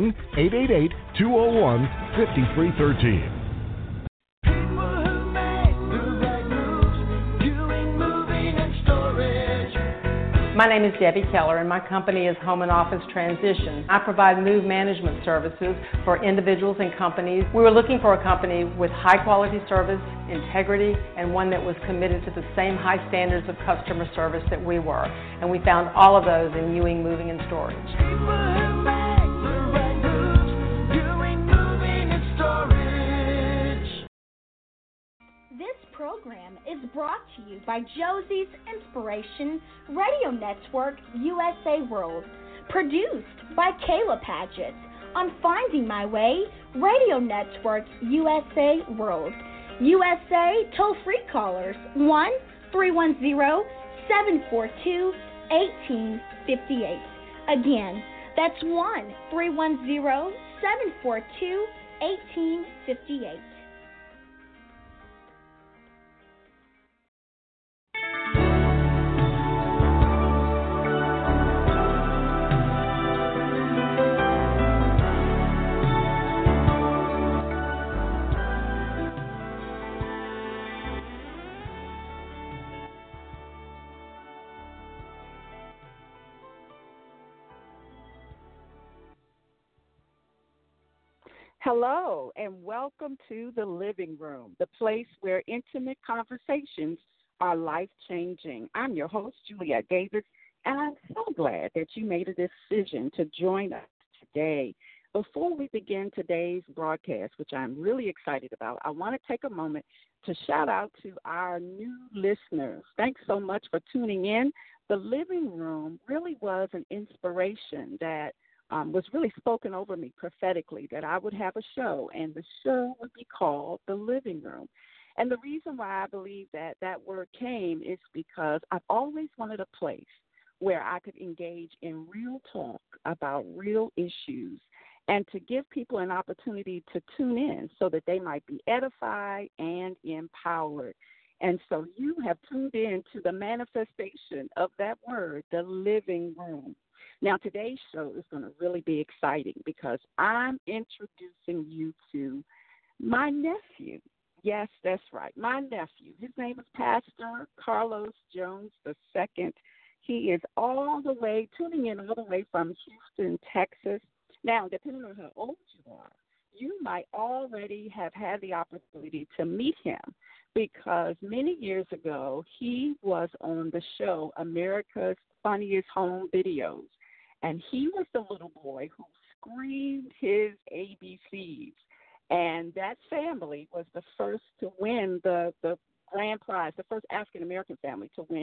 1-888-201-5313. My name is Debbie Keller, and my company is Home and Office Transition. I provide move management services for individuals and companies. We were looking for a company with high-quality service, integrity, and one that was committed to the same high standards of customer service that we were. And we found all of those in Ewing Moving and Storage. This program is brought to you by Josie's Inspiration Radio Network USA World, produced by Kayla Paget on Finding My Way Radio Network USA World. USA toll-free callers 1-310-742-1858. Again, that's 1-310-742-1858. Hello, and welcome to the living room, the place where intimate conversations are life-changing. I'm your host, Juliet Davis, and I'm so glad that you made a decision to join us today. Before we begin today's broadcast, which I'm really excited about, I want to take a moment to shout out to our new listeners. Thanks so much for tuning in. The living room really was an inspiration that was really spoken over me prophetically, that I would have a show, and the show would be called The Living Room. And the reason why I believe that that word came is because I've always wanted a place where I could engage in real talk about real issues and to give people an opportunity to tune in so that they might be edified and empowered. And so you have tuned in to the manifestation of that word, the living room. Now, today's show is going to really be exciting because I'm introducing you to my nephew. Yes, that's right, my nephew. His name is Pastor Carlos Jones II. He is tuning in all the way from Houston, Texas. Now, depending on how old you are, you might already have had the opportunity to meet him because many years ago, he was on the show America's Funniest Home Videos. And he was the little boy who screamed his ABCs. And that family was the first to win the grand prize, the first African-American family to win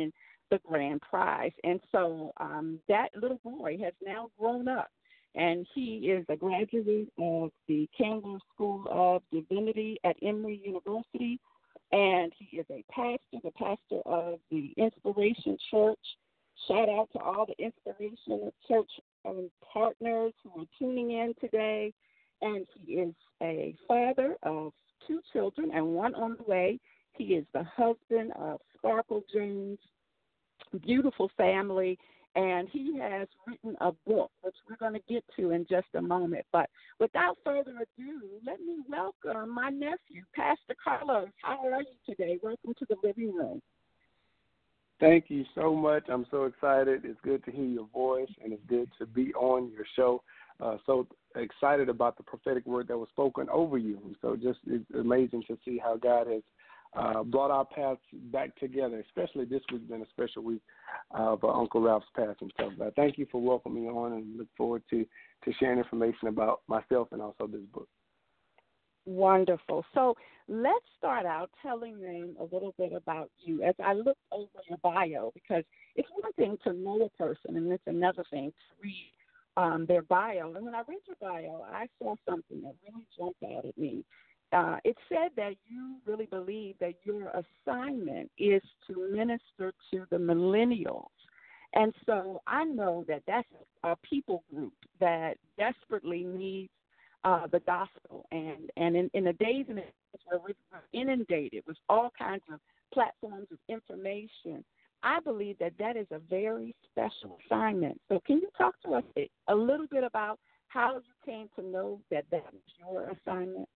the grand prize. And so that little boy has now grown up, and he is a graduate of the Candler School of Divinity at Emory University, and he is a pastor, the pastor of the Inspiration Church. Shout out to all the Inspiration Church partners who are tuning in today. And he is a father of 2 children and 1 on the way. He is the husband of Sparkle Jones, beautiful family, and he has written a book, which we're going to get to in just a moment. But without further ado, let me welcome my nephew, Pastor Carlos. How are you today? Welcome to the living room. Thank you so much. I'm so excited. It's good to hear your voice, and it's good to be on your show. So excited about the prophetic word that was spoken over you. And so just it's amazing to see how God has brought our paths back together, especially this week's been a special week for Uncle Ralph's passing. So thank you for welcoming me on, and look forward to sharing information about myself and also this book. Wonderful. So let's start out telling them a little bit about you. As I looked over your bio, because it's one thing to know a person, and it's another thing to read their bio. And when I read your bio, I saw something that really jumped out at me. It said that you really believe that your assignment is to minister to the millennials. And so I know that that's a people group that desperately needs the gospel. And in the days and age where we're inundated with all kinds of platforms of information, I believe that that is a very special assignment. So can you talk to us a little bit about how you came to know that that was your assignment?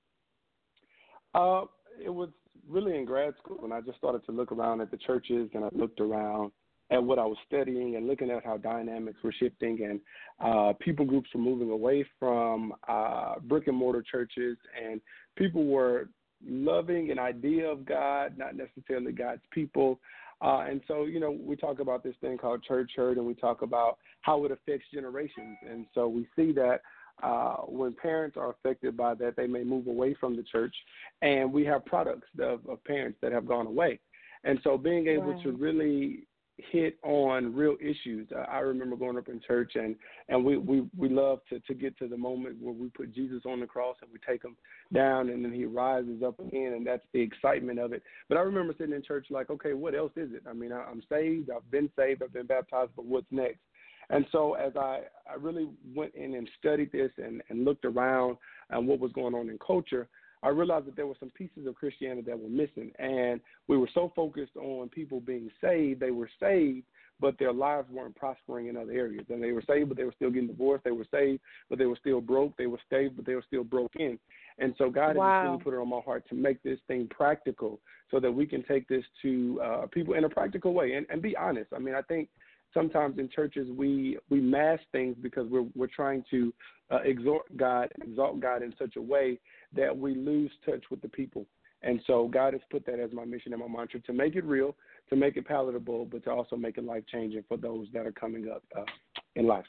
It was really in grad school when I just started to look around at the churches, and I looked around at what I was studying and looking at how dynamics were shifting, and people groups were moving away from brick and mortar churches, and people were loving an idea of God, not necessarily God's people. And so, we talk about this thing called church hurt, and we talk about how it affects generations. And so we see that when parents are affected by that, they may move away from the church, and we have products of parents that have gone away. And so being able to really hit on real issues. I remember growing up in church, and we love to get to the moment where we put Jesus on the cross and we take him down, and then he rises up again, and that's the excitement of it. But I remember sitting in church like, okay, what else is it? I mean, I'm saved, I've been baptized, but what's next? And so as I really went in and studied this and looked around and what was going on in culture, I realized that there were some pieces of Christianity that were missing. And we were so focused on people being saved, they were saved, but their lives weren't prospering in other areas. And they were saved, but they were still getting divorced. They were saved, but they were still broke. They were saved, but they were still broken. And so God has really put it on my heart to make this thing practical so that we can take this to people in a practical way and be honest. I mean, I think sometimes in churches we mask things because we're trying to exalt God in such a way that we lose touch with the people. And so God has put that as my mission and my mantra, to make it real, to make it palatable, but to also make it life-changing for those that are coming up in life.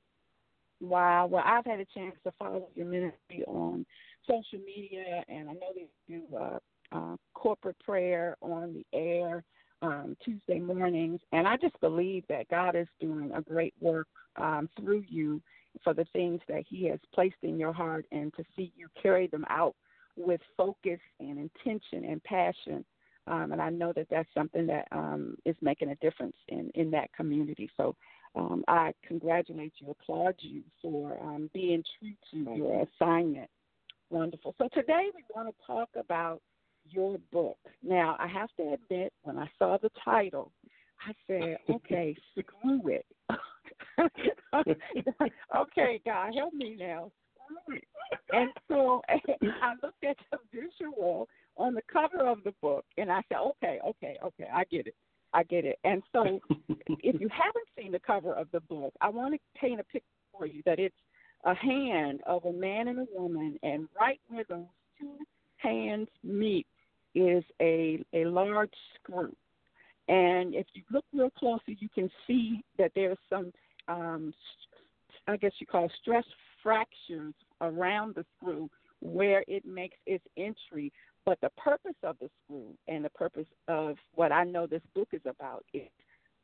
Wow. Well, I've had a chance to follow your ministry on social media, and I know that you do corporate prayer on the air Tuesday mornings, and I just believe that God is doing a great work through you for the things that he has placed in your heart, and to see you carry them out with focus and intention and passion. And I know that that's something that is making a difference in that community. So I congratulate you, applaud you for being true to your assignment. Wonderful. So today we want to talk about your book. Now, I have to admit, when I saw the title, I said, okay, screw it. Okay, God, help me now. And so I looked at the visual on the cover of the book, and I said, okay, I get it. And so if you haven't seen the cover of the book, I want to paint a picture for you that it's a hand of a man and a woman, and right where those two hands meet is a large screw. And if you look real closely, you can see that there's some, I guess you call stress fractures around the screw where it makes its entry. But the purpose of the screw and the purpose of what I know this book is about is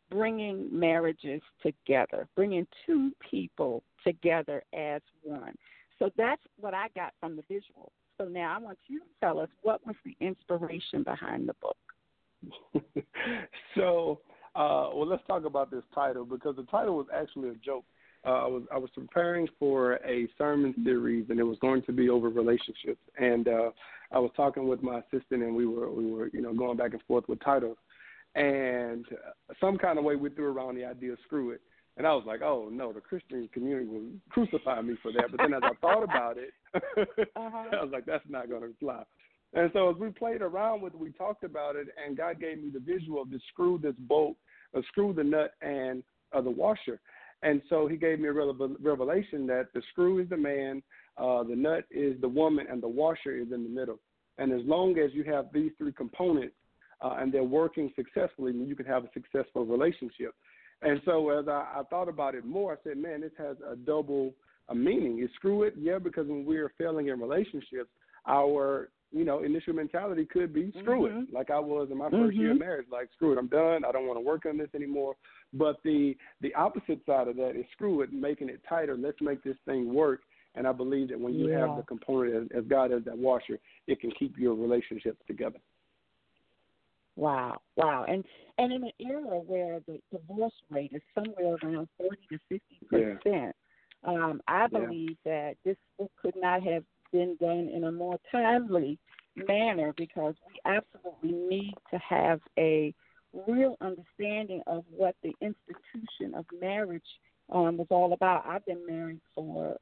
bringing marriages together, bringing two people together as one. So that's what I got from the visual. So now I want you to tell us, what was the inspiration behind the book? So, well, let's talk about this title, because the title was actually a joke. I was preparing for a sermon series, and it was going to be over relationships. And I was talking with my assistant, and we were going back and forth with titles. And some kind of way we threw around the idea of screw it. And I was like, oh, no, the Christian community will crucify me for that. But then as I thought about it, I was like, that's not going to fly. And so as we played around with it, we talked about it, and God gave me the visual of the screw, this bolt, screw, the nut, and the washer. And so he gave me a revelation that the screw is the man, the nut is the woman, and the washer is in the middle. And as long as you have these three components and they're working successfully, you can have a successful relationship. And so as I thought about it more, I said, man, this has a double meaning. Is screw it? Yeah, because when we're failing in relationships, our initial mentality could be screw it, like I was in my first year of marriage, like screw it, I'm done, I don't want to work on this anymore. But the opposite side of that is screw it, making it tighter, let's make this thing work. And I believe that when you have the component as God as that washer, it can keep your relationships together. Wow. And in an era where the divorce rate is somewhere around 40 to 50%, I believe that this book could not have been done in a more timely manner, because we absolutely need to have a real understanding of what the institution of marriage was all about. I've been married for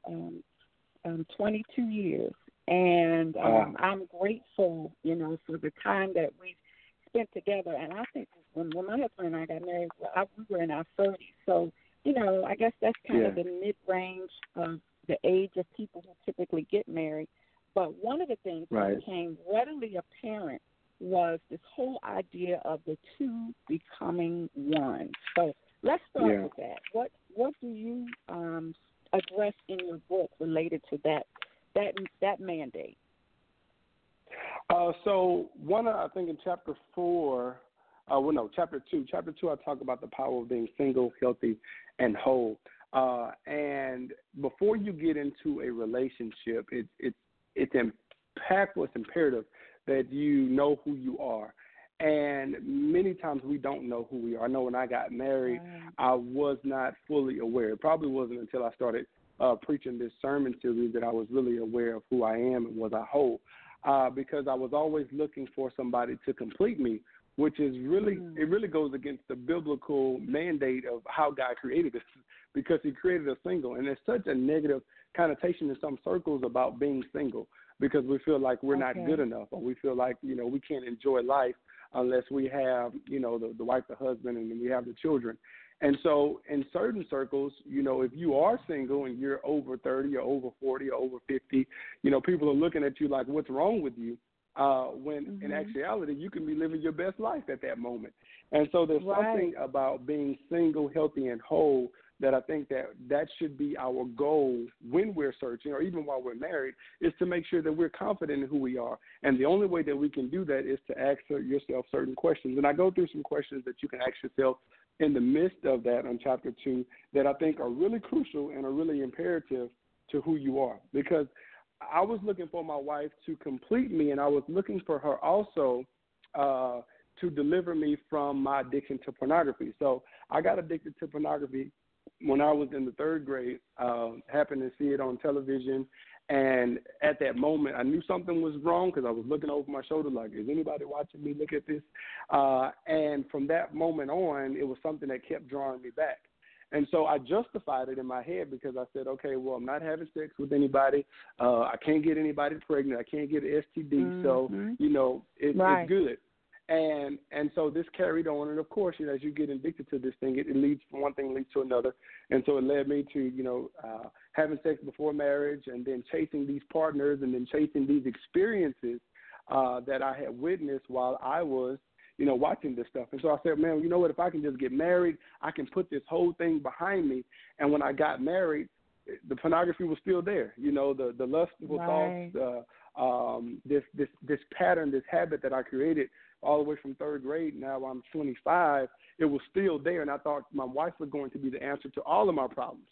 22 years, and I'm grateful, for the time that we've spent together. And I think when my husband and I got married, we were in our 30s. So, I guess that's kind of the mid-range of the age of people who typically get married. But one of the things that became readily apparent was this whole idea of the two becoming one. So let's start with that. What do you address in your book related to that mandate? So I think in chapter 4, chapter 2. Chapter 2, I talk about the power of being single, healthy, and whole. And before you get into a relationship, it's impactful, it's imperative that you know who you are. And many times we don't know who we are. I know when I got married, I was not fully aware. It probably wasn't until I started preaching this sermon series that I was really aware of who I am and was I whole. Because I was always looking for somebody to complete me, which is really, it really goes against the biblical mandate of how God created us, because he created us single. And there's such a negative connotation in some circles about being single, because we feel like we're not good enough, or we feel like, we can't enjoy life unless we have, the wife, the husband, and then we have the children. And so in certain circles, if you are single and you're over 30 or over 40 or over 50, people are looking at you like, what's wrong with you? When in actuality, you can be living your best life at that moment. And so there's something about being single, healthy, and whole that I think that should be our goal when we're searching, or even while we're married, is to make sure that we're confident in who we are. And the only way that we can do that is to ask yourself certain questions. And I go through some questions that you can ask yourself in the midst of that on chapter 2 that I think are really crucial and are really imperative to who you are. Because I was looking for my wife to complete me, and I was looking for her also to deliver me from my addiction to pornography. So I got addicted to pornography when I was in the 3rd grade, happened to see it on television. And at that moment, I knew something was wrong because I was looking over my shoulder like, is anybody watching me look at this? And from that moment on, it was something that kept drawing me back. And so I justified it in my head because I said, okay, well, I'm not having sex with anybody. I can't get anybody pregnant. I can't get an STD. So, it's good. And so this carried on. And, of course, as you get addicted to this thing, it leads from one thing leads to another. And so it led me to, having sex before marriage, and then chasing these partners, and then chasing these experiences that I had witnessed while I was, watching this stuff. And so I said, man, you know what, if I can just get married, I can put this whole thing behind me. And when I got married, the pornography was still there, the lustful thoughts, this pattern, this habit that I created all the way from third grade. Now I'm 25. It was still there, and I thought my wife was going to be the answer to all of my problems.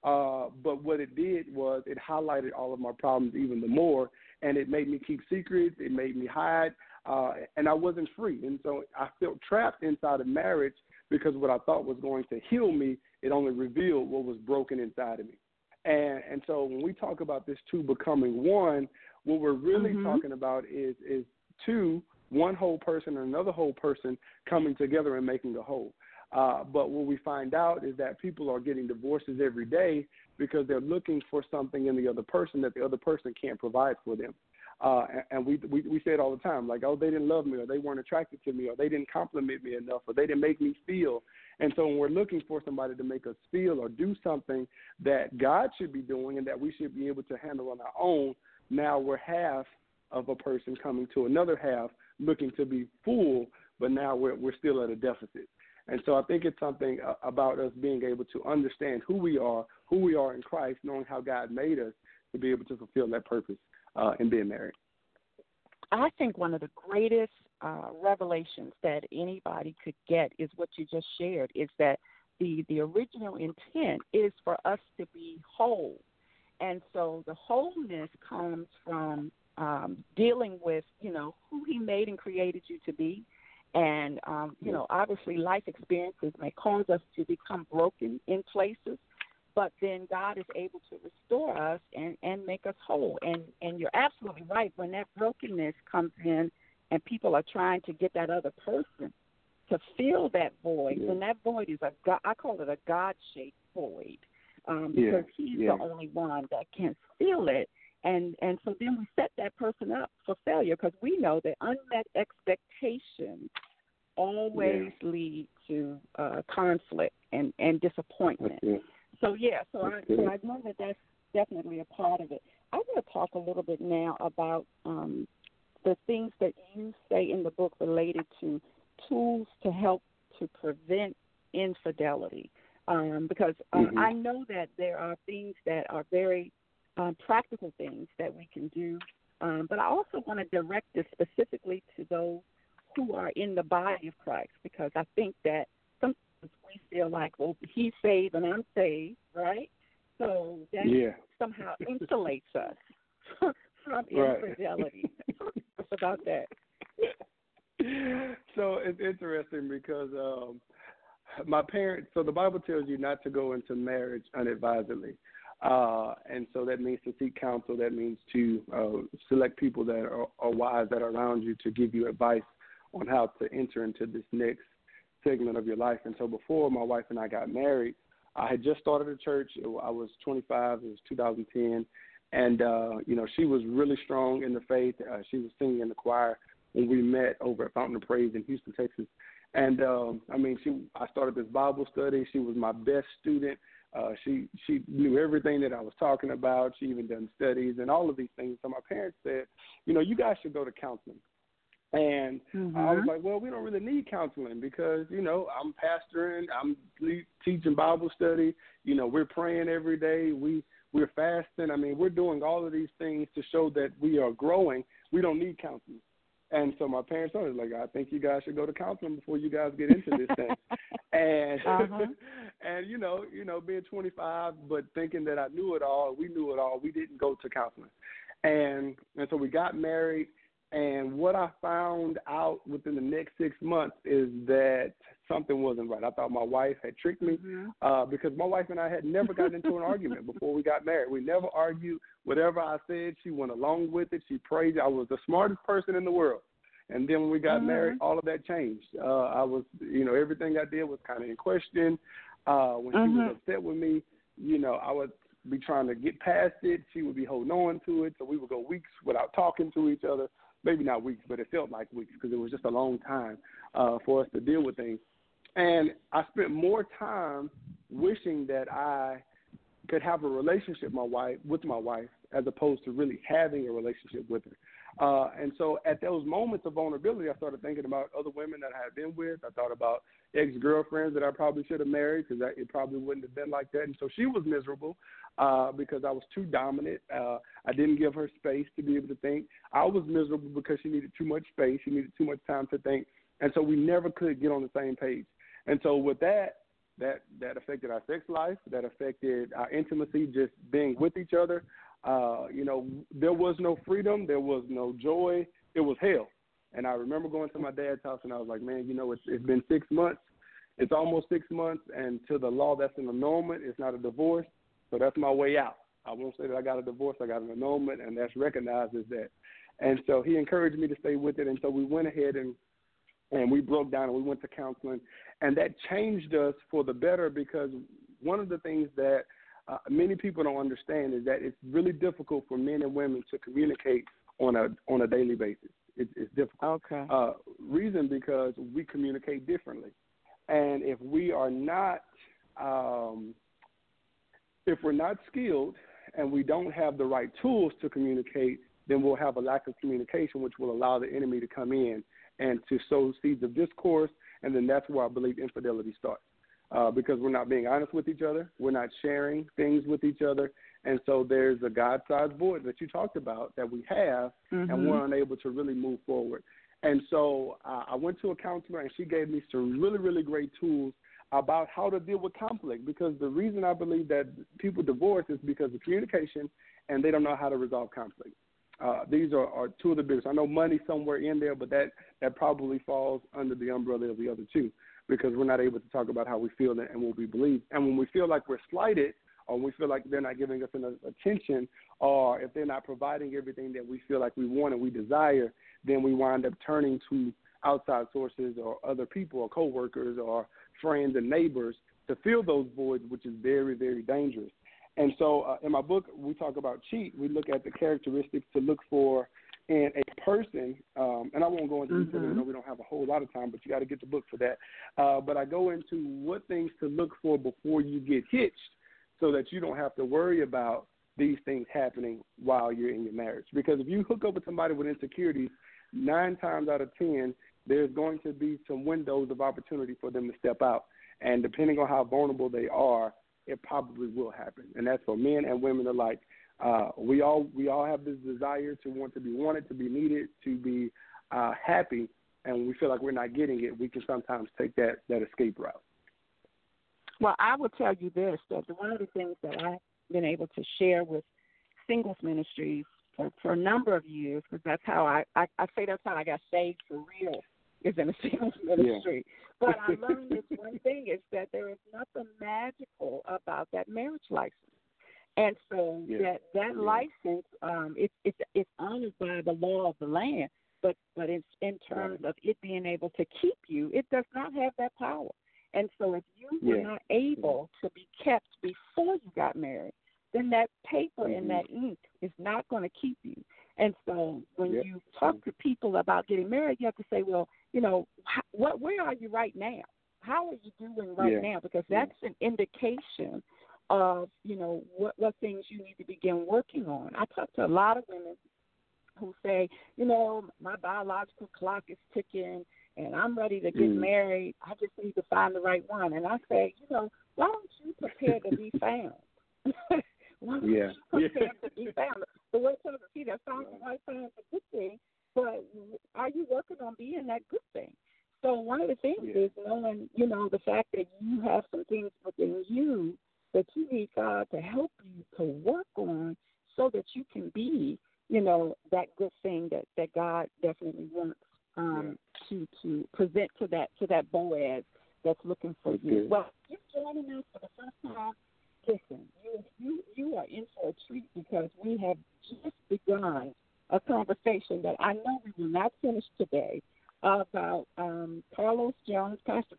But what it did was it highlighted all of my problems even the more, and it made me keep secrets. It made me hide, and I wasn't free. And so I felt trapped inside of marriage because what I thought was going to heal me, it only revealed what was broken inside of me. And so when we talk about this two becoming one, what we're really talking about is two, one whole person and another whole person coming together and making a whole. But what we find out is that people are getting divorces every day because they're looking for something in the other person that the other person can't provide for them. And we say it all the time, like, oh, they didn't love me, or they weren't attracted to me, or they didn't compliment me enough, or they didn't make me feel. And so when we're looking for somebody to make us feel or do something that God should be doing and that we should be able to handle on our own, now we're half of a person coming to another half looking to be full, but now we're still at a deficit. And so I think it's something about us being able to understand who we are in Christ, knowing how God made us to be able to fulfill that purpose in being married. I think one of the greatest revelations that anybody could get is what you just shared, is that the original intent is for us to be whole. And so the wholeness comes from dealing with, who he made and created you to be. And, obviously life experiences may cause us to become broken in places, but then God is able to restore us and make us whole. And you're absolutely right. When that brokenness comes in and people are trying to get that other person to fill that void, then that void is I call it a God-shaped void, because he's the only one that can fill it. And so then we set that person up for failure, because we know that unmet expectations always lead to conflict and disappointment. So I know that that's definitely a part of it. I want to talk a little bit now about the things that you say in the book related to tools to help to prevent infidelity, because I know that there are things that are very practical things that we can do, but I also want to direct this specifically to those who are in the body of Christ, because I think that sometimes we feel like, well, he's saved and I'm saved, right? So that somehow insulates us from infidelity. Talk to us about that. So it's interesting because my parents, so the Bible tells you not to go into marriage unadvisedly. And so that means to seek counsel. That means to select people that are wise, that are around you, to give you advice on how to enter into this next segment of your life. And so before my wife and I got married, I had just started a church. I was 25. It was 2010. And, she was really strong in the faith. She was singing in the choir when we met over at Fountain of Praise in Houston, Texas. And, I started this Bible study. She was my best student. She knew everything that I was talking about. She even done studies and all of these things. So my parents said, you guys should go to counseling. And I was like, well, we don't really need counseling because, I'm pastoring, I'm teaching Bible study, we're praying every day, we're fasting. We're doing all of these things to show that we are growing. We don't need counseling. And so my parents told me, I think you guys should go to counseling before you guys get into this thing. And, and being 25, but thinking that I knew it all, we knew it all, we didn't go to counseling. And so we got married. And what I found out within the next 6 months is that something wasn't right. I thought my wife had tricked me because my wife and I had never gotten into an argument before we got married. We never argued. Whatever I said, she went along with it. She praised. I was the smartest person in the world. And then when we got married, all of that changed. I was, everything I did was kind of in question. When she was upset with me, I would be trying to get past it. She would be holding on to it. So we would go weeks without talking to each other. Maybe not weeks, but it felt like weeks because it was just a long time for us to deal with things. And I spent more time wishing that I could have a relationship with my wife as opposed to really having a relationship with her. And so at those moments of vulnerability, I started thinking about other women that I had been with. I thought about ex-girlfriends that I probably should have married because it probably wouldn't have been like that. And so she was miserable because I was too dominant. I didn't give her space to be able to think. I was miserable because she needed too much space. She needed too much time to think. And so we never could get on the same page. And so with that affected our sex life. That affected our intimacy, just being with each other. There was no freedom. There was no joy. It was hell. And I remember going to my dad's house, and I was like, man, it's been 6 months. It's almost 6 months, and to the law, that's an annulment. It's not a divorce. So that's my way out. I won't say that I got a divorce. I got an annulment, and that's recognized as that. And so he encouraged me to stay with it, and so we went ahead and we broke down and we went to counseling, and that changed us for the better because one of the things that many people don't understand is that it's really difficult for men and women to communicate on a daily basis. It's difficult. Okay. Reason because we communicate differently, and if we are not skilled and we don't have the right tools to communicate, then we'll have a lack of communication, which will allow the enemy to come in and to sow seeds of discourse, and then that's where I believe infidelity starts. Because we're not being honest with each other, we're not sharing things with each other, and so there's a God-sized void that you talked about that we have, and we're unable to really move forward. And so I went to a counselor, and she gave me some really, really great tools about how to deal with conflict, because the reason I believe that people divorce is because of communication, and they don't know how to resolve conflict. These are two of the biggest. I know money somewhere in there, but that probably falls under the umbrella of the other two, because we're not able to talk about how we feel and what we believe. And when we feel like we're slighted, or we feel like they're not giving us enough attention, or if they're not providing everything that we feel like we want and we desire, then we wind up turning to outside sources or other people or coworkers or friends and neighbors to fill those voids, which is very, very dangerous. And so in my book, we talk about cheat. We look at the characteristics to look for in a person, and I won't go into detail. I know we don't have a whole lot of time, but you got to get the book for that. But I go into what things to look for before you get hitched so that you don't have to worry about these things happening while you're in your marriage. Because if you hook up with somebody with insecurities, 9 times out of 10, there's going to be some windows of opportunity for them to step out. And depending on how vulnerable they are, it probably will happen. And that's for men and women alike. We all have this desire to want to be wanted, to be needed, to be happy. And when we feel like we're not getting it, we can sometimes take that escape route. Well, I will tell you this, that one of the things that I've been able to share with singles ministries for a number of years, because that's how I say that's how I got saved for real, is in a singles ministry. Yeah. But I learned this one thing is that there is nothing magical about that marriage license. And so that license, it's honored by the law of the land, but it's in terms of it being able to keep you, it does not have that power. And so if you were not able to be kept before you got married, then that paper and that ink is not going to keep you. And so when you talk to people about getting married, you have to say, well, where are you right now? How are you doing right now? Because that's an indication of, what things you need to begin working on. I talk to a lot of women who say, my biological clock is ticking and I'm ready to get married. I just need to find the right one. And I say, why don't you prepare to be found? Why don't you prepare to be found? The word tells us, that found the right time is a good thing, but are you working on being that good thing? So one of the things is knowing, the fact that you have some things within you that you need God to help you to work on so that you can be, that good thing that God definitely wants to present to that Boaz that's looking for you. Well, you're joining us for the first time. Listen, you are in for a treat because we have just begun a conversation that I know we will not finish today about Pastor Carlos Jones'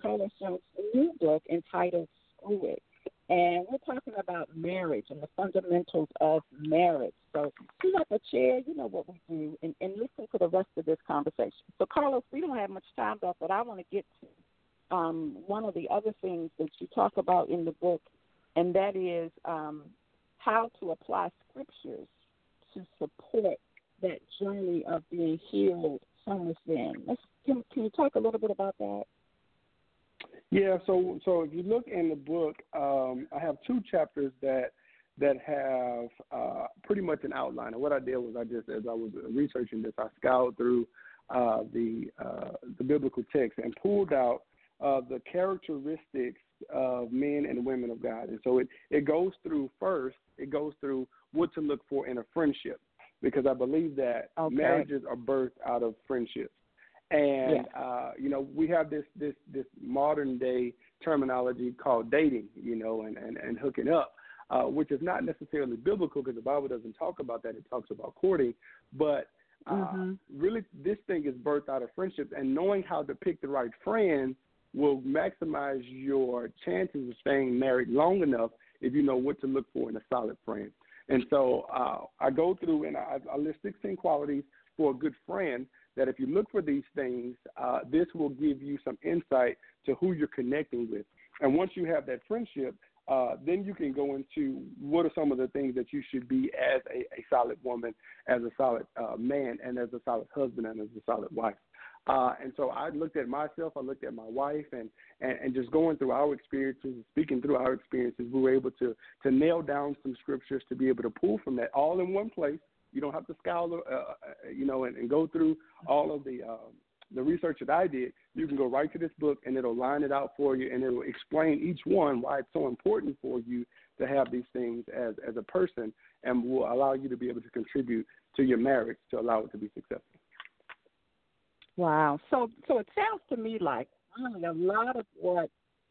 new book entitled Screw It. And we're talking about marriage and the fundamentals of marriage. So pull up a chair, you know what we do, and listen to the rest of this conversation. So, Carlos, we don't have much time left, but I want to get to one of the other things that you talk about in the book, and that is how to apply scriptures to support that journey of being healed from within. Can you talk a little bit about that? Yeah, so if you look in the book, I have 2 chapters that have pretty much an outline. And what I did was as I was researching this, I scoured through the biblical text and pulled out the characteristics of men and women of God. And so it goes through what to look for in a friendship, because I believe that marriages are birthed out of friendships. And, we have this modern day terminology called dating, and hooking up, which is not necessarily biblical because the Bible doesn't talk about that. It talks about courting. But really this thing is birthed out of friendships, and knowing how to pick the right friend will maximize your chances of staying married long enough if you know what to look for in a solid friend. And so I go through and I list 16 qualities for a good friend that if you look for these things, this will give you some insight to who you're connecting with. And once you have that friendship, then you can go into what are some of the things that you should be as a solid woman, as a solid man, and as a solid husband, and as a solid wife. And so I looked at myself, I looked at my wife, and just going through our experiences, speaking through our experiences, we were able to nail down some scriptures to be able to pull from that all in one place. You don't have to scour, and go through all of the research that I did. You can go right to this book, and it'll line it out for you, and it'll explain each one why it's so important for you to have these things as a person, and will allow you to be able to contribute to your marriage to allow it to be successful. Wow. So it sounds to me like really a lot of what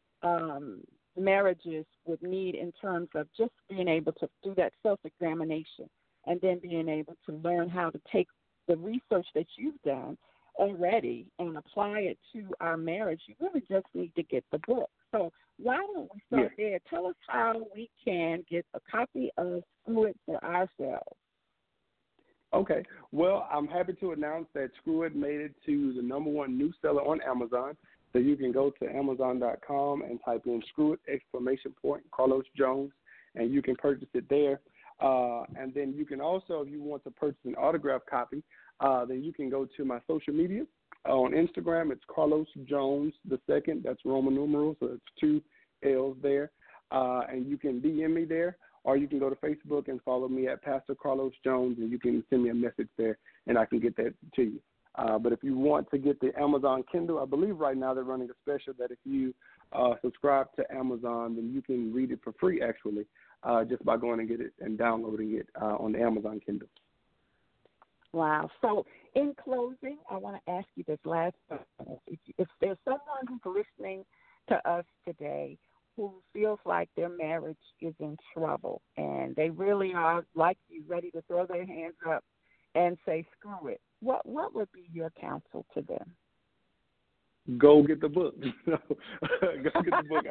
marriages would need in terms of just being able to do that self-examination and then being able to learn how to take the research that you've done already and apply it to our marriage. You really just need to get the book. So why don't we start there? Tell us how we can get a copy of Screw It for ourselves. Okay. Well, I'm happy to announce that Screw It made it to the #1 news seller on Amazon. So you can go to Amazon.com and type in Screw It, Carlos Jones, and you can purchase it there. And then you can also, if you want to purchase an autographed copy, then you can go to my social media. On Instagram, it's Carlos Jones II. That's Roman numerals, so it's 2 L's there. And you can DM me there, or you can go to Facebook and follow me at Pastor Carlos Jones, and you can send me a message there, and I can get that to you. But if you want to get the Amazon Kindle, I believe right now they're running a special that if you subscribe to Amazon, then you can read it for free, actually, just by going and get it and downloading it on the Amazon Kindle. Wow. So in closing, I want to ask you this last question. If there's someone who's listening to us today who feels like their marriage is in trouble and they really are, like you, ready to throw their hands up and say, screw it, what would be your counsel to them? Go get the book. Go get the book.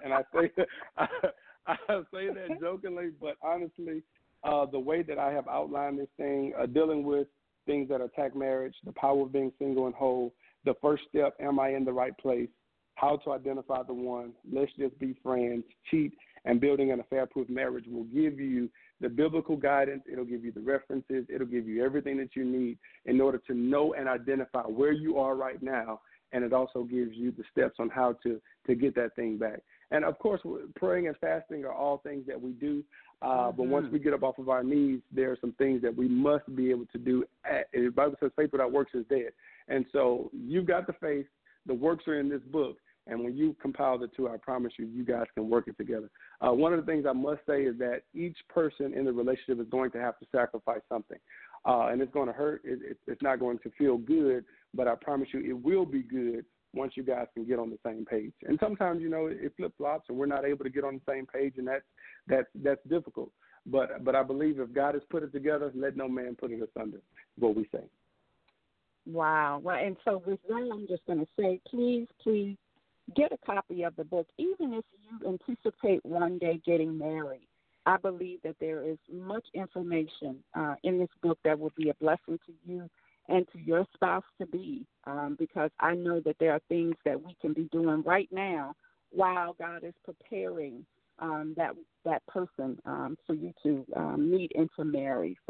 I say that jokingly, but honestly, the way that I have outlined this thing, dealing with things that attack marriage, the power of being single and whole, the first step, am I in the right place, how to identify the one, let's just be friends, cheat, and building an affair-proof marriage will give you the biblical guidance. It'll give you the references. It'll give you everything that you need in order to know and identify where you are right now, and it also gives you the steps on how to get that thing back. And, of course, praying and fasting are all things that we do, but once we get up off of our knees, there are some things that we must be able to do. The Bible says faith without works is dead. And so you've got the faith. The works are in this book. And when you compile the two, I promise you guys can work it together. One of the things I must say is that each person in the relationship is going to have to sacrifice something. And it's going to hurt. It's not going to feel good, but I promise you it will be good once you guys can get on the same page. And sometimes, it flip-flops and we're not able to get on the same page, and that's difficult. But I believe if God has put it together, let no man put it asunder, is what we say. Wow. Well, and so with that, I'm just going to say, please get a copy of the book. Even if you anticipate one day getting married, I believe that there is much information in this book that will be a blessing to you and to your spouse-to-be, because I know that there are things that we can be doing right now while God is preparing that person for you to meet and to marry. So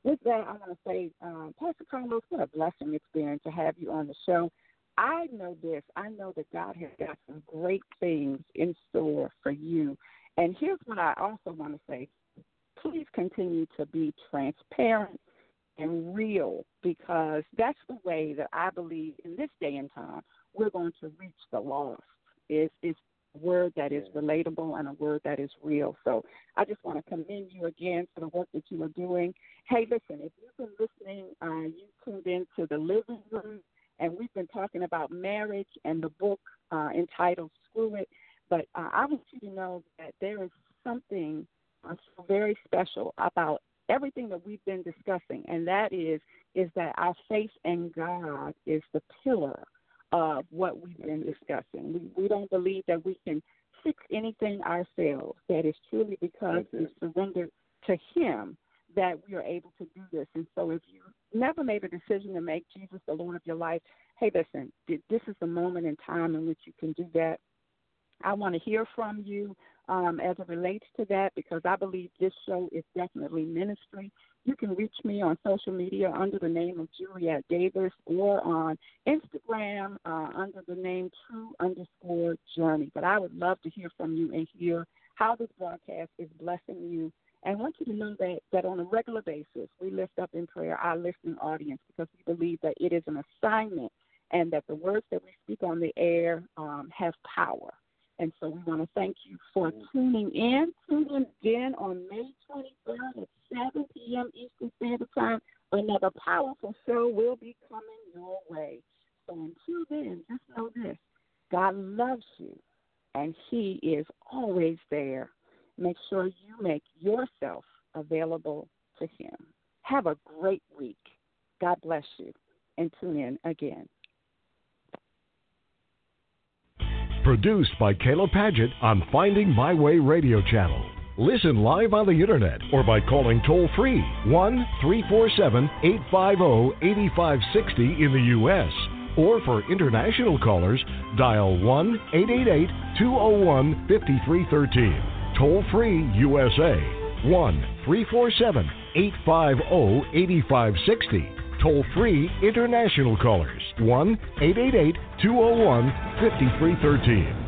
with that, I want to say, Pastor Carlos, what a blessing it's been to have you on the show. I know this. I know that God has got some great things in store for you. And here's what I also want to say. Please continue to be transparent and real, because that's the way that I believe in this day and time we're going to reach the lost. It's a word that is relatable and a word that is real. So I just want to commend you again for the work that you are doing. Hey, listen, if you've been listening, you tuned into the Living Room, and we've been talking about marriage and the book entitled Screw It. But I want you to know that there is something so very special about everything that we've been discussing, and that is that our faith in God is the pillar of what we've been discussing. We don't believe that we can fix anything ourselves. That is truly because we surrendered to Him that we are able to do this. And so if you never made a decision to make Jesus the Lord of your life, hey, listen, this is the moment in time in which you can do that. I want to hear from you as it relates to that, because I believe this show is definitely ministry. You can reach me on social media under the name of Juliet Davis, or on Instagram under the name True_Journey. But I would love to hear from you and hear how this broadcast is blessing you. And I want you to know that on a regular basis, we lift up in prayer our listening audience, because we believe that it is an assignment and that the words that we speak on the air have power. And so we want to thank you for tuning in. Tune in again on May 23rd at 7 p.m. Eastern Standard Time. Another powerful show will be coming your way. So until then, just know this. God loves you, and He is always there. Make sure you make yourself available to Him. Have a great week. God bless you, and tune in again. Produced by Kayla Padgett on Finding My Way Radio Channel. Listen live on the internet or by calling toll-free 1-347-850-8560 in the U.S. Or for international callers, dial 1-888-201-5313. Toll-free USA, 1-347-850-8560. Toll-free international callers, 1-888-201-5313.